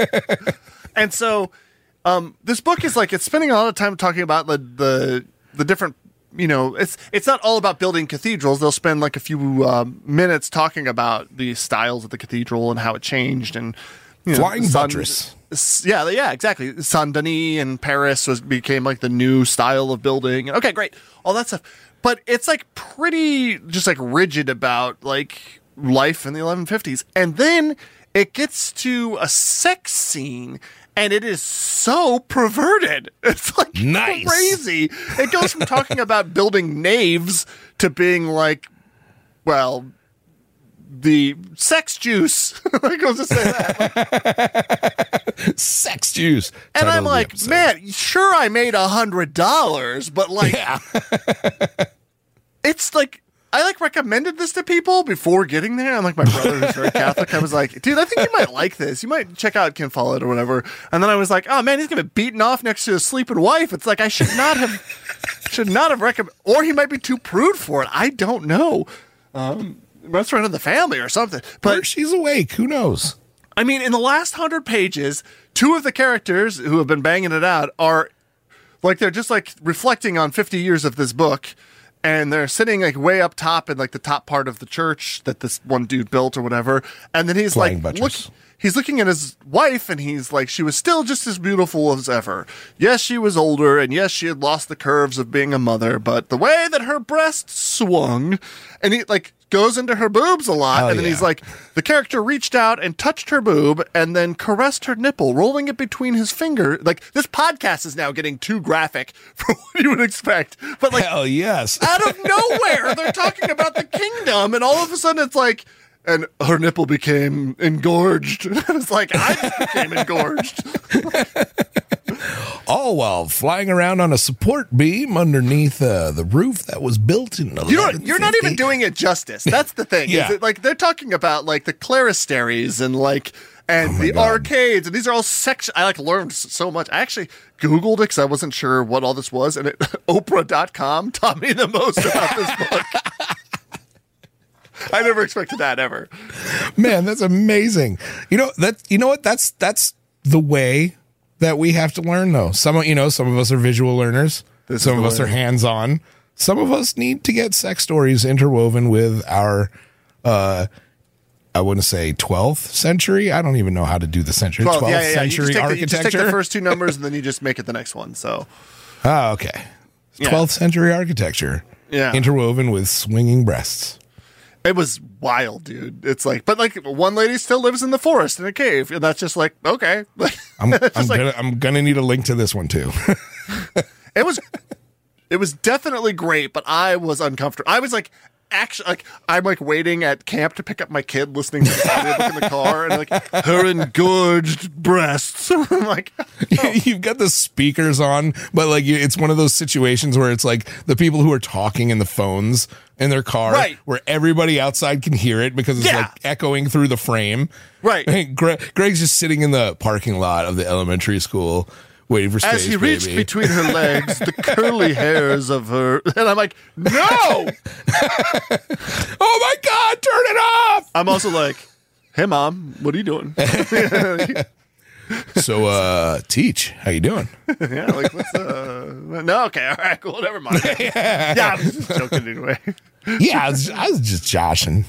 And so, um, this book is like it's spending a lot of time talking about the the the different. You know, it's it's not all about building cathedrals. They'll spend like a few uh, minutes talking about the styles of the cathedral and how it changed and you know, Flying Saint- buttress. Yeah, yeah, exactly. Saint Denis and Paris was became like the new style of building. Okay, great, all that stuff. But it's like pretty just like rigid about like life in the eleven fifties, and then it gets to a sex scene, and it is so perverted. It's like Nice. crazy. It goes from talking about building naves to being like, well, the sex juice. I goes to say that. Sex juice. And Title I'm of the like, episode. man, sure, I made a hundred dollars, but like, Yeah. it's like, I like recommended this to people before getting there. I'm like, my brother who's very Catholic. I was like, dude, I think you might like this. You might check out Ken Follett or whatever. And then I was like, oh man, he's gonna be beaten off next to his sleeping wife. It's like I should not have, should not have recommended, or he might be too prude for it. I don't know. Um, Restaurant of the Family or something. But Or she's awake. Who knows? I mean, in the last hundred pages, two of the characters who have been banging it out are like they're just like reflecting on fifty years of this book, and they're sitting like way up top in like the top part of the church that this one dude built or whatever. And then he's Flying like, look, buttress. he's looking at his wife, and he's like, she was still just as beautiful as ever. Yes, she was older, and yes, she had lost the curves of being a mother, but the way that her breasts swung, and he like goes into her boobs a lot, Hell and then yeah. he's like, the character reached out and touched her boob and then caressed her nipple, rolling it between his finger. Like, this podcast is now getting too graphic for what you would expect. But like, Hell yes. out of nowhere, they're talking about the kingdom, and all of a sudden it's like, and her nipple became engorged. I was like, I just became engorged. All while flying around on a support beam underneath uh, the roof that was built in You don't, you're not even doing it justice. That's the thing. Yeah. Is it, like, they're talking about like the clerestories and like and Oh my the God. arcades, and these are all section. I like learned s- so much. I actually Googled it because I wasn't sure what all this was, and it, Oprah dot com taught me the most about this book. I never expected that ever. Man, that's amazing. You know that. You know what? That's that's the way that we have to learn, though. Some of you know, some of us are visual learners. This some is of the us way. are hands-on. Some of us need to get sex stories interwoven with our. Uh, I wouldn't say twelfth century. I don't even know how to do the century. Well, twelfth yeah, yeah, yeah. You just, century take the, you just take architecture. the first two numbers and then you just make it the next one. So Oh, okay. Yeah. twelfth century architecture. Yeah. Interwoven with swinging breasts. it was wild, dude. It's like, but like one lady still lives in the forest in a cave, and that's just like, okay. I'm, It's I'm just like- gonna I'm gonna need a link to this one too. It was, it was definitely great, but I was uncomfortable. I was like, actually, like I'm like waiting at camp to pick up my kid, listening to the audiobook in the car, and like her engorged breasts. I'm like, You've got the speakers on, but like you, it's one of those situations where it's like the people who are talking in the phones in their car, Right. where everybody outside can hear it because it's Yeah. like echoing through the frame. Right. Greg, Greg's just sitting in the parking lot of the elementary school waiting for space. as he reached baby. between her legs, the curly hairs of her, and I'm like, no. Oh my God! Turn it off. I'm also like, hey mom, what are you doing? So, uh, teach. How you doing? Yeah, like what's uh no, okay, all right, cool, never mind. Yeah, I was just joking anyway. Yeah, I was, I was just joshing.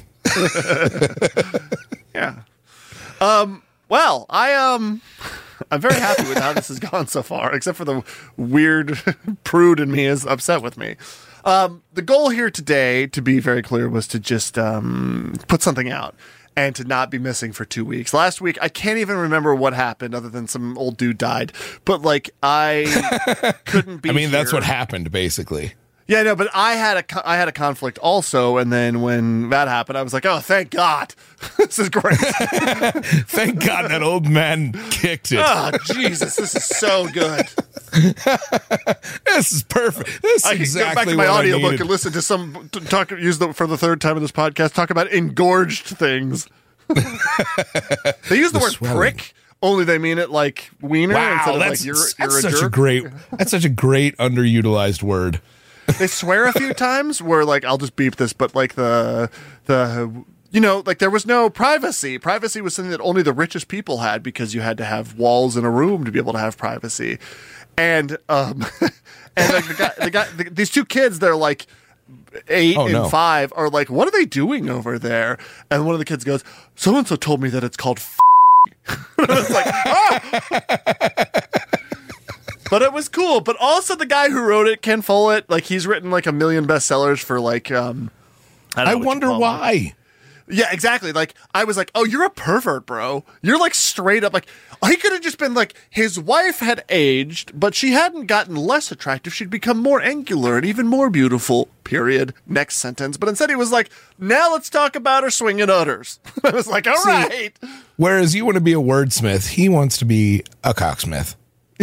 Yeah. Um well, I um I'm very happy with how this has gone so far, except for the weird prude in me is upset with me. Um the goal here today, to be very clear, was to just um put something out and to not be missing for two weeks. Last week, I can't even remember what happened other than some old dude died. But like I couldn't be I mean, that's here. what happened, basically. Yeah, no, but I had a co- I had a conflict also, and then when that happened, I was like, "Oh, thank God, this is great." Thank God that old man kicked it. Oh, Jesus, this is so good. This is perfect. This is I can exactly go back to my what I audiobook needed. and listen to some to talk use them for the third time in this podcast. Talk about engorged things. They use the, The word swelling. prick, only they mean it like wiener instead Wow, of that's, like you're that's you're a such jerk. a great. That's such a great underutilized word. They swear a few times where like I'll just beep this, but like the the you know, like there was no privacy. Privacy was something that only the richest people had because you had to have walls in a room to be able to have privacy. And um and like the guy, the guy the, these two kids, they're like eight Oh, and no. five are like, what are they doing over there? And one of the kids goes, so and so told me that it's called f-. I was like, oh! But it was cool. But also the guy who wrote it, Ken Follett, like he's written like a million bestsellers for like, um, I, don't I know what you wonder call them. why. Yeah, exactly. Like, I was like, oh, you're a pervert, bro. You're like straight up like, he could have just been like, his wife had aged, but she hadn't gotten less attractive. She'd become more angular and even more beautiful, period. Next sentence. But instead he was like, now let's talk about her swinging udders. I was like, all See, right. Whereas you want to be a wordsmith, he wants to be a cocksmith.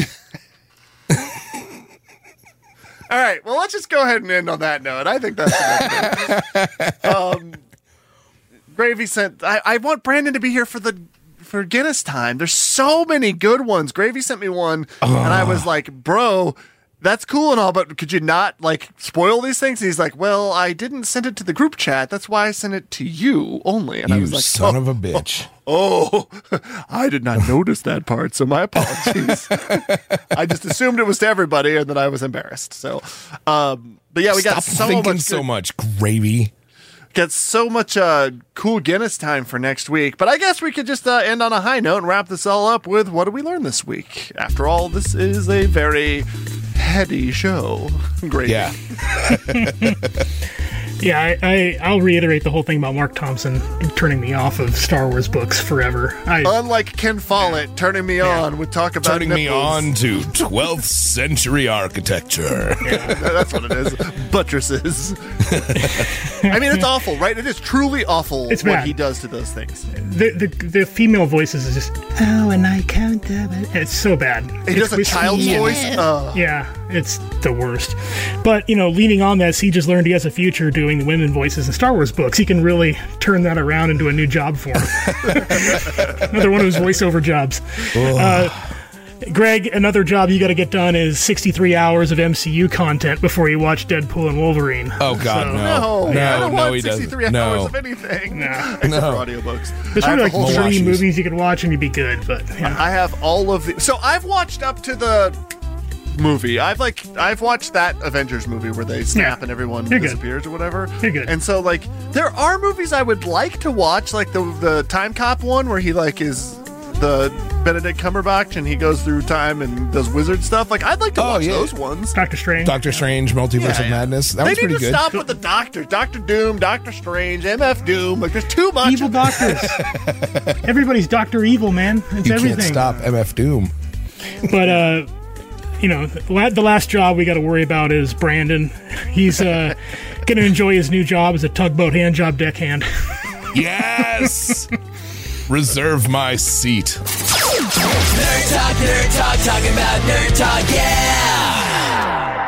All right. Well, let's just go ahead and end on that note. I think that's enough. um, Gravy sent, I, I want Brandon to be here for the for Guinness time. There's so many good ones. Gravy sent me one, oh. and I was like, bro, that's cool and all, but could you not, like, spoil these things? And he's like, well, I didn't send it to the group chat. That's why I sent it to you only. And you I was like, son oh, of a bitch. Oh, oh, I did not notice that part, so my apologies. I just assumed it was to everybody, and then I was embarrassed. So, um, but yeah, we Stop got so thinking much, so much Gravy. Got so much uh, cool Guinness time for next week. But I guess we could just uh, end on a high note and wrap this all up with what did we learn this week? After all, this is a very heady show. Great. Yeah. Yeah, I, I, I'll reiterate the whole thing about Mark Thompson turning me off of Star Wars books forever. I, Unlike Ken Follett turning me yeah. on with talk about Turning nipples. me on to twelfth century architecture. Yeah, that's what it is. Buttresses. I mean, it's awful, right? It is truly awful it's what bad. he does to those things. The, the the female voices is just, oh, and I count them. It's so bad. He it's does a child's yeah. voice? Uh. Yeah, it's the worst. But, you know, leaning on that, he just learned he has a future doing the women voices in Star Wars books. He can really turn that around into a new job for him. Another one of his voiceover jobs. Uh, Greg, another job you got to get done is sixty-three hours of M C U content before you watch Deadpool and Wolverine. Oh, God, So- no. No, No, I don't no, want he doesn't. sixty-three No. hours of anything. Nah. Except No. for audiobooks. There's I have probably a like whole thirty watches. movies you could watch and you'd be good, but yeah. I have all of the. So I've watched up to the movie. I've like I've watched that Avengers movie where they snap Yeah. and everyone You're good. disappears or whatever. You're good. And so like there are movies I would like to watch, like the the Time Cop one where he like is the Benedict Cumberbatch and he goes through time and does wizard stuff. Like I'd like to Oh, watch yeah. those ones. Doctor Strange. Doctor Strange, Multiverse Yeah, of yeah. Madness. That they was need pretty to good. stop with the doctors. Doctor Doom, Doctor Strange, M F Doom. Like there's too much. Evil doctors. Everybody's Doctor Evil, man. It's You everything. can't stop M F Doom. But uh, you know, the la- the last job we got to worry about is Brandon. He's uh gonna enjoy his new job as a tugboat hand job deckhand. Yes! Reserve my seat. Nerd talk, nerd talk, talking about nerd talk, yeah!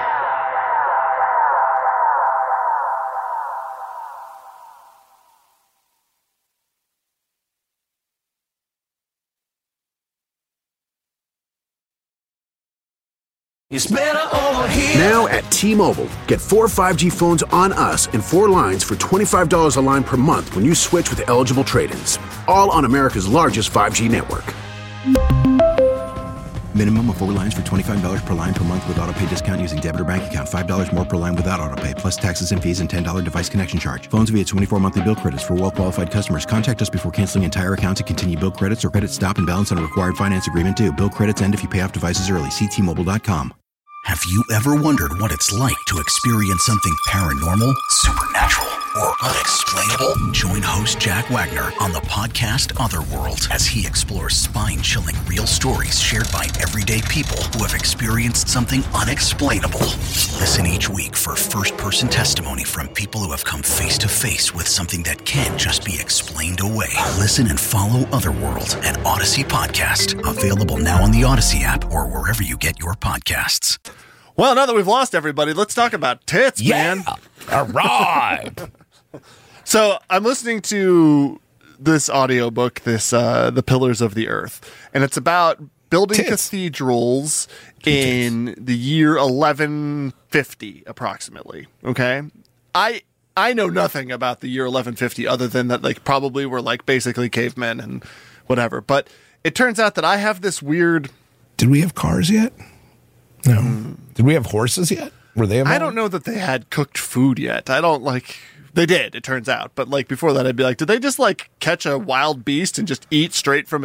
It's better over here. Now at T-Mobile, get four five G phones on us and four lines for twenty-five dollars a line per month when you switch with eligible trade-ins. All on America's largest five G network. Minimum of four lines for twenty-five dollars per line per month with auto pay discount using debit or bank account. five dollars more per line without auto pay, plus taxes and fees and ten dollars device connection charge. Phones via twenty-four monthly bill credits for well-qualified customers. Contact us before canceling entire account to continue bill credits or credit stop and balance on a required finance agreement due. Bill credits end if you pay off devices early. See T Mobile dot com. Have you ever wondered what it's like to experience something paranormal, supernatural, or unexplainable? Join host Jack Wagner on the podcast Otherworld as he explores spine-chilling real stories shared by everyday people who have experienced something unexplainable. Listen each week for first-person testimony from people who have come face-to-face with something that can't just be explained away. Listen and follow Otherworld, an Odyssey podcast, available now on the Odyssey app or wherever you get your podcasts. Well, now that we've lost everybody, let's talk about tits, man. All right. So I'm listening to this audiobook, this uh, The Pillars of the Earth, and it's about building Tits. cathedrals in the year eleven fifty, approximately. Okay, I I know nothing about the year eleven fifty other than that, like, probably we're like basically cavemen and whatever. But it turns out that I have this weird. Did we have cars yet? No. Mm. Did we have horses yet? Were they involved? I don't know that they had cooked food yet. I don't like. They did, it turns out. But like before that, I'd be like, did they just like catch a wild beast and just eat straight from its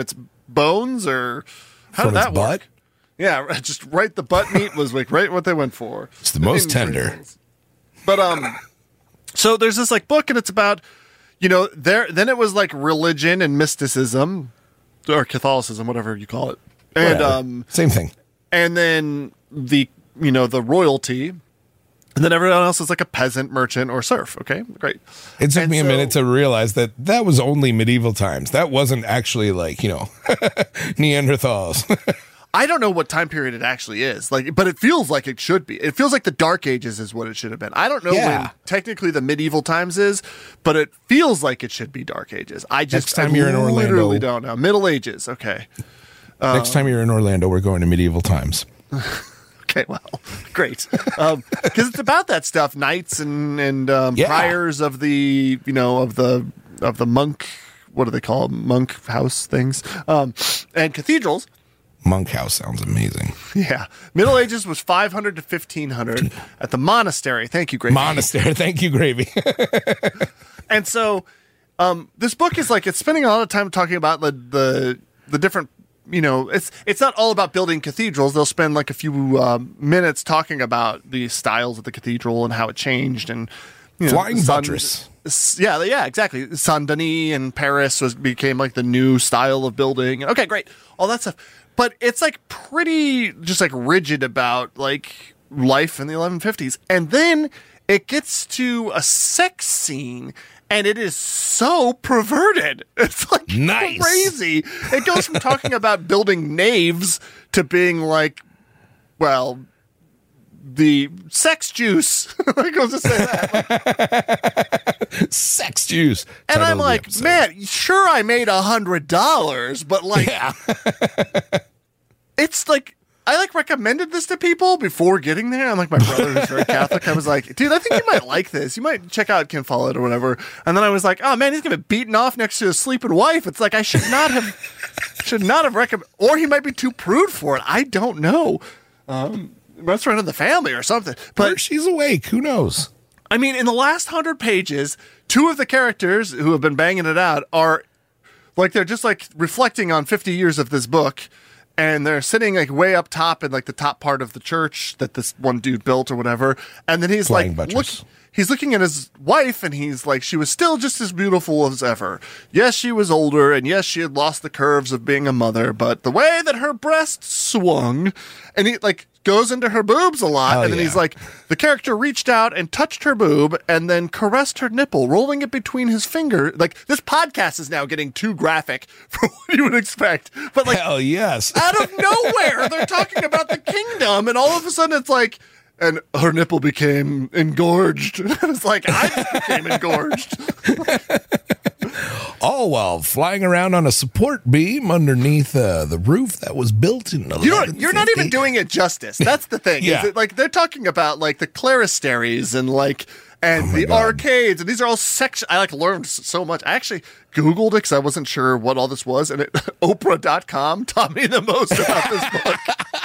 bones, or how From did its that butt? work? Yeah, just right. The butt meat was like right what they went for. It's the most In tender. things. But um, so there's this like book, and it's about, you know, there. Then it was like religion and mysticism, or Catholicism, whatever you call it, and Whatever. um, Same thing. and then the you know the royalty, and then everyone else is like a peasant, merchant, or serf. Okay, great. It took And me a so- minute to realize that that was only medieval times. That wasn't actually like, you know, Neanderthals. I don't know what time period it actually is, like, but it feels like it should be. It feels like the Dark Ages is what it should have been. I don't know Yeah. when technically the medieval times is, but it feels like it should be Dark Ages. I just Next time I you're in Orlando- literally don't know. Middle Ages, okay. Next time you're in Orlando, we're going to medieval times. Okay, well, great. Um, because it's about that stuff, knights and and um, Yeah. priors of the you know of the of the monk. What do they call them? Monk house things, um, and cathedrals. Monk House sounds amazing. Yeah, Middle Ages was five hundred to fifteen hundred at the monastery. Thank you, Gravy. Monastery. Thank you, Gravy. And so, um, this book is like it's spending a lot of time talking about the the the different. You know, it's it's not all about building cathedrals. They'll spend like a few um, minutes talking about the styles of the cathedral and how it changed, and you know, Flying Saint- buttress. S- Yeah, yeah, exactly. Saint Denis in Paris was became like the new style of building. Okay, great, all that stuff. But it's like pretty just like rigid about like life in the eleven fifties, and then it gets to a sex scene. And it is so perverted. It's like Nice. crazy. It goes from talking about building naves to being like, well, the sex juice. I goes to say that. Sex juice. And Title I'm of the like, episode. man, sure, I made a hundred dollars, but like, Yeah. it's like. I like recommended this to people before getting there. I'm like, my brother who's very Catholic. I was like, dude, I think you might like this. You might check out Ken Follett or whatever. And then I was like, oh man, he's gonna be beaten off next to his sleeping wife. It's like I should not have, should not have recommended, or he might be too prude for it. I don't know. Um, Restaurant of the Family or something. But Or she's awake. Who knows? I mean, in the last hundred pages, two of the characters who have been banging it out are like they're just like reflecting on fifty years of this book. And they're sitting like way up top in like the top part of the church that this one dude built or whatever. And then he's Flying like, look, buttress. he's looking at his wife and he's like, she was still just as beautiful as ever. Yes, she was older. And yes, she had lost the curves of being a mother, but the way that her breast swung and he like goes into her boobs a lot. Hell and then yeah. he's like, the character reached out and touched her boob and then caressed her nipple, rolling it between his finger. Like this podcast is now getting too graphic for what you would expect. But like, Hell yes. out of nowhere, they're talking about the kingdom, and all of a sudden it's like, and her nipple became engorged. I was like, I just became engorged. All while flying around on a support beam underneath uh, the roof that was built in You know, you're not even doing it justice. That's the thing. Yeah. Is it, like they're talking about like the clerestories and like and Oh my the God. arcades, and these are all section. I like learned s- so much. I actually Googled it because I wasn't sure what all this was, and it, Oprah dot com taught me the most about this book.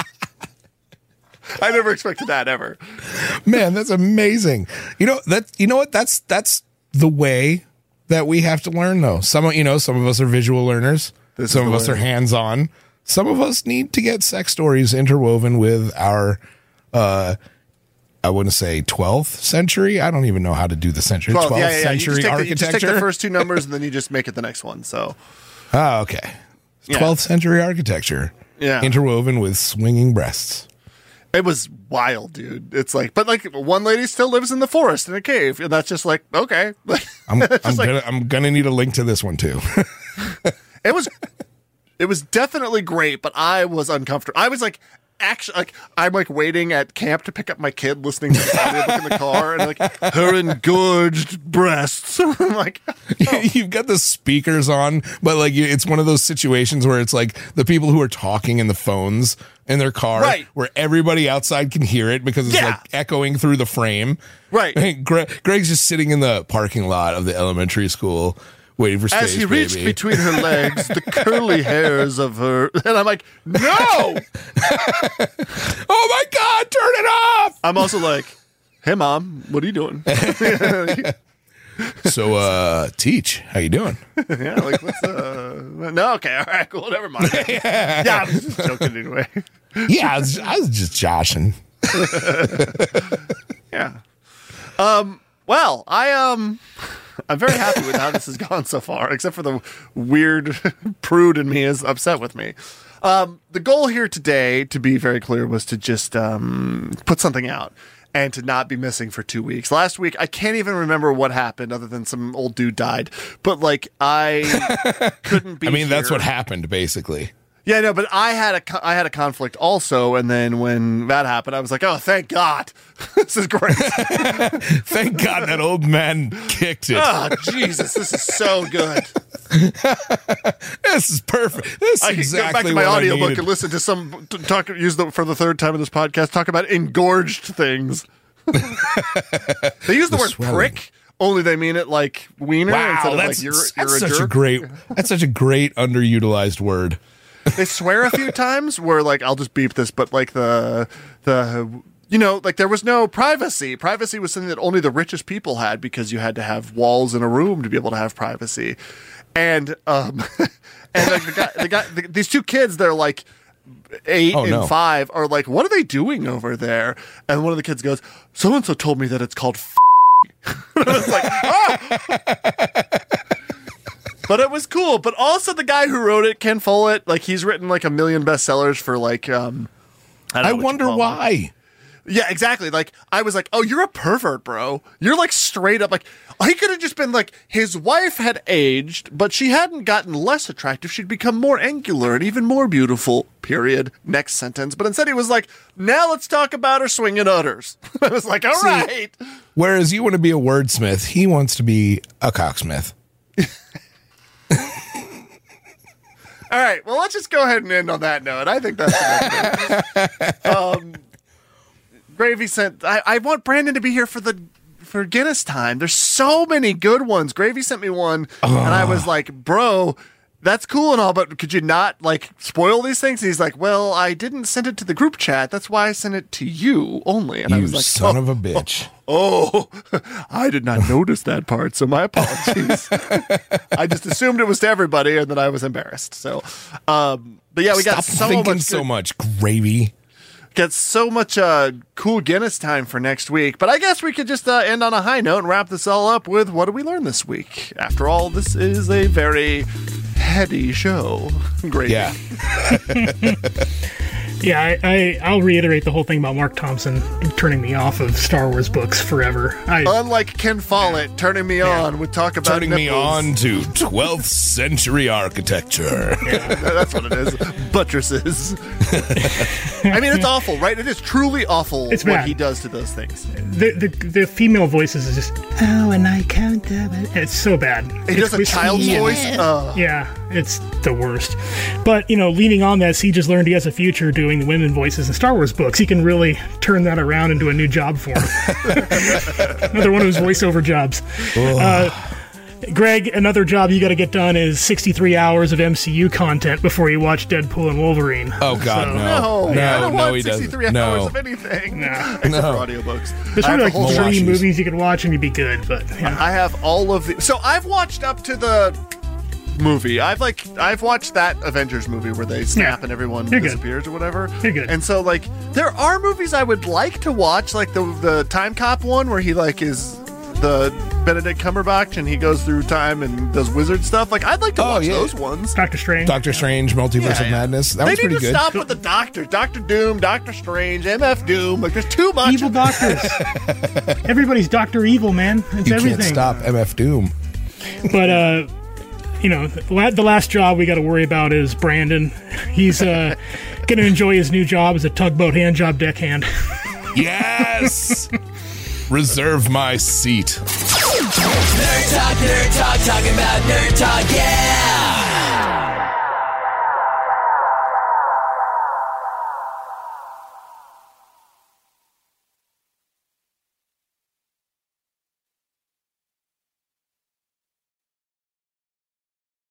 I never expected that ever. Man, that's amazing. You know that. You know what? That's that's the way that we have to learn, though. Some, of- you know, some of us are visual learners. This is some of the us way. are hands-on. Some of us need to get sex stories interwoven with our. Uh, I wouldn't say twelfth century. I don't even know how to do the century. Well, twelfth yeah, yeah, yeah. You century just, take the, you just architecture. take the first two numbers and then you just make it the next one. So Oh, okay. Yeah. twelfth century architecture. Yeah. Interwoven with swinging breasts. it was wild, dude. It's like, but like one lady still lives in the forest in a cave, and that's just like okay. I'm, It's I'm just like- gonna I'm gonna need a link to this one too. It was, it was definitely great, but I was uncomfortable. I was like, actually, like I'm like waiting at camp to pick up my kid, listening to the audiobook in the car, and like her engorged breasts. I'm like, You've got the speakers on, but like you, it's one of those situations where it's like the people who are talking in the phones in their car, Right. where everybody outside can hear it because it's Yeah. like echoing through the frame. Right. Greg, Greg's just sitting in the parking lot of the elementary school waiting for space. as he reached baby. between her legs, the curly hairs of her, and I'm like, no. Oh my God, turn it off! I'm also like, hey mom, what are you doing? So, uh, Teach, how you doing? Yeah, like what's uh no, okay, all right, cool, never mind. Yeah, I was just joking anyway. Yeah, I was, I was just joshing. Yeah. Um. Well, I um, I'm very happy with how this has gone so far, except for the weird prude in me is upset with me. Um, the goal here today, to be very clear, was to just um put something out and to not be missing for two weeks. Last week, I can't even remember what happened other than some old dude died. But, like, I couldn't be I mean, here. that's what happened, basically. Yeah, no, but I had a, co- I had a conflict also, and then when that happened, I was like, oh, thank God. This is great. Thank God that old man kicked it. Oh, Jesus, this is so good. This is perfect. This is I can exactly go back to my what I audiobook needed. and listen to some, to talk, use the, for the third time in this podcast, talk about engorged things. They use the, The word swelling. prick, only they mean it like wiener Wow, instead of that's, like you're, that's you're a such jerk. a great, that's such a great underutilized word. They swear a few times where like I'll just beep this, but like the the you know, like there was no privacy. Privacy was something that only the richest people had because you had to have walls in a room to be able to have privacy. And um and like the guy the guy the, these two kids, they're like eight Oh, and no. five are like, what are they doing over there? And one of the kids goes, so and so told me that it's called f-. And I was like, oh! But it was cool. But also the guy who wrote it, Ken Follett, like he's written like a million bestsellers for like um I, don't I know what you wonder call them. why. Yeah, exactly. Like I was like, oh, you're a pervert, bro. You're like straight up like he could have just been like his wife had aged, but she hadn't gotten less attractive. She'd become more angular and even more beautiful. Period. Next sentence. But instead he was like, now let's talk about her swinging udders. I was like, all See, right. Whereas you want to be a wordsmith, he wants to be a cocksmith. All right, well, let's just go ahead and end on that note. I think that's enough. um, Gravy sent. I, I want Brandon to be here for the for Guinness time. There's so many good ones. Gravy sent me one, and I was like, "Bro, that's cool and all, but could you not like spoil these things?" And he's like, "Well, I didn't send it to the group chat. That's why I sent it to you only." And I You was like, son oh, of a bitch. Oh, I did not notice that part, so my apologies. I just assumed it was to everybody, and then I was embarrassed. So, um, but yeah, we got Stop so thinking much, so good- much gravy. got so much uh, cool Guinness time for next week. But I guess we could just uh, end on a high note and wrap this all up with what did we learn this week? After all, this is a very heady show. Great. Yeah. Yeah, I, I, I'll reiterate the whole thing about Mark Thompson turning me off of Star Wars books forever. I, Unlike Ken Follett turning me on with talk about Turning me nipples. on to twelfth century architecture. That's what it is. Buttresses. I mean, it's awful, right? It is truly awful It's what bad. he does to those things. the, the the female voices is just oh, and I count them. It's so bad. He It's does a whiskey child's and- voice. Uh, Yeah, it's the worst. But, you know, leaning on that, he just learned he has a future doing the women voices in Star Wars books. He can really turn that around into a new job for him. Another one of his voiceover jobs. Uh, Greg, another job you got to get done is sixty-three hours of M C U content before you watch Deadpool and Wolverine. Oh, God, So- no. no, No, I don't no, want he doesn't. sixty-three No. hours of anything. Nah. Except No. for audiobooks. There's I have probably the like whole thirty watches. movies you could watch and you'd be good, but yeah. I have all of the. So I've watched up to the movie. I've like I've watched that Avengers movie where they snap Yeah. and everyone You're good. disappears or whatever. You're good. And so like there are movies I would like to watch, like the the Time Cop one where he like is the Benedict Cumberbatch and he goes through time and does wizard stuff. Like I'd like to Oh, watch yeah. those ones. Doctor Strange. Doctor Strange, Multiverse Yeah, of yeah. Madness. That They was need pretty to good. stop with the doctors. Doctor Doom, Doctor Strange, M F Doom. Like there's too much. Evil of- doctors. Everybody's Doctor Evil, man. It's You everything. can't stop M F Doom. But uh, you know, the la- the last job we got to worry about is Brandon. He's uh going to enjoy his new job as a tugboat hand job deckhand. Yes! Reserve my seat. Nerd Talk, Nerd Talk, talking about Nerd Talk, yeah!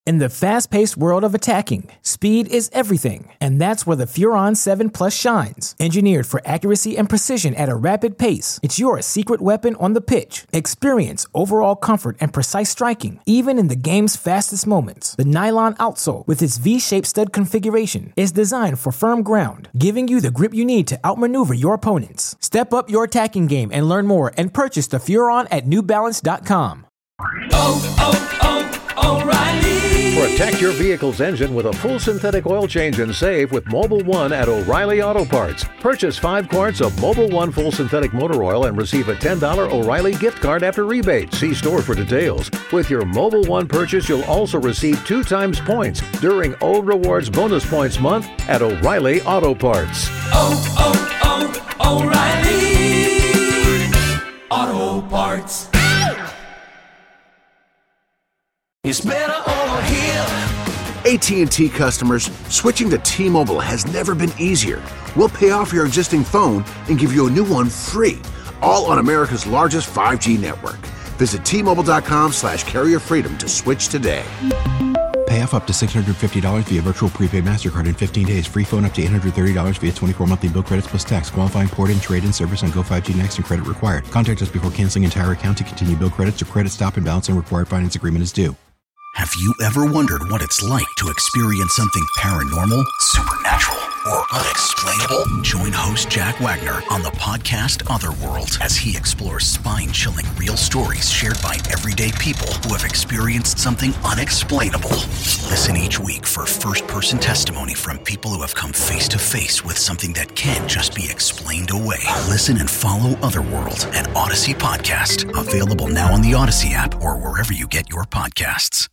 In the fast-paced world of attacking, speed is everything, and that's where the Furon seven Plus shines. Engineered for accuracy and precision at a rapid pace, it's your secret weapon on the pitch. Experience overall comfort and precise striking, even in the game's fastest moments. The nylon outsole, with its V-shaped stud configuration, is designed for firm ground, giving you the grip you need to outmaneuver your opponents. Step up your attacking game and learn more and purchase the Furon at new balance dot com. Oh, oh, oh, O'Reilly! Protect your vehicle's engine with a full synthetic oil change and save with Mobil one at O'Reilly Auto Parts. Purchase five quarts of Mobil one full synthetic motor oil and receive a ten dollars O'Reilly gift card after rebate. See store for details. With your Mobil one purchase, you'll also receive two times points during O Rewards Bonus Points Month at O'Reilly Auto Parts. Oh, oh, oh, O'Reilly Auto Parts. It's better over here. A T and T customers, switching to T-Mobile has never been easier. We'll pay off your existing phone and give you a new one free, all on America's largest five G network. Visit T Mobile dot com slash carrier freedom to switch today. Pay off up to six hundred fifty dollars via virtual prepaid MasterCard in fifteen days. Free phone up to eight hundred thirty dollars via twenty-four monthly bill credits plus tax. Qualifying port-in, trade-in service on Go five G Next and credit required. Contact us before canceling entire account to continue bill credits or credit stop and balance and required finance agreement is due. Have you ever wondered what it's like to experience something paranormal, supernatural, or unexplainable? Join host Jack Wagner on the podcast Otherworld as he explores spine-chilling real stories shared by everyday people who have experienced something unexplainable. Listen each week for first-person testimony from people who have come face-to-face with something that can't just be explained away. Listen and follow Otherworld, an Odyssey podcast, available now on the Odyssey app or wherever you get your podcasts.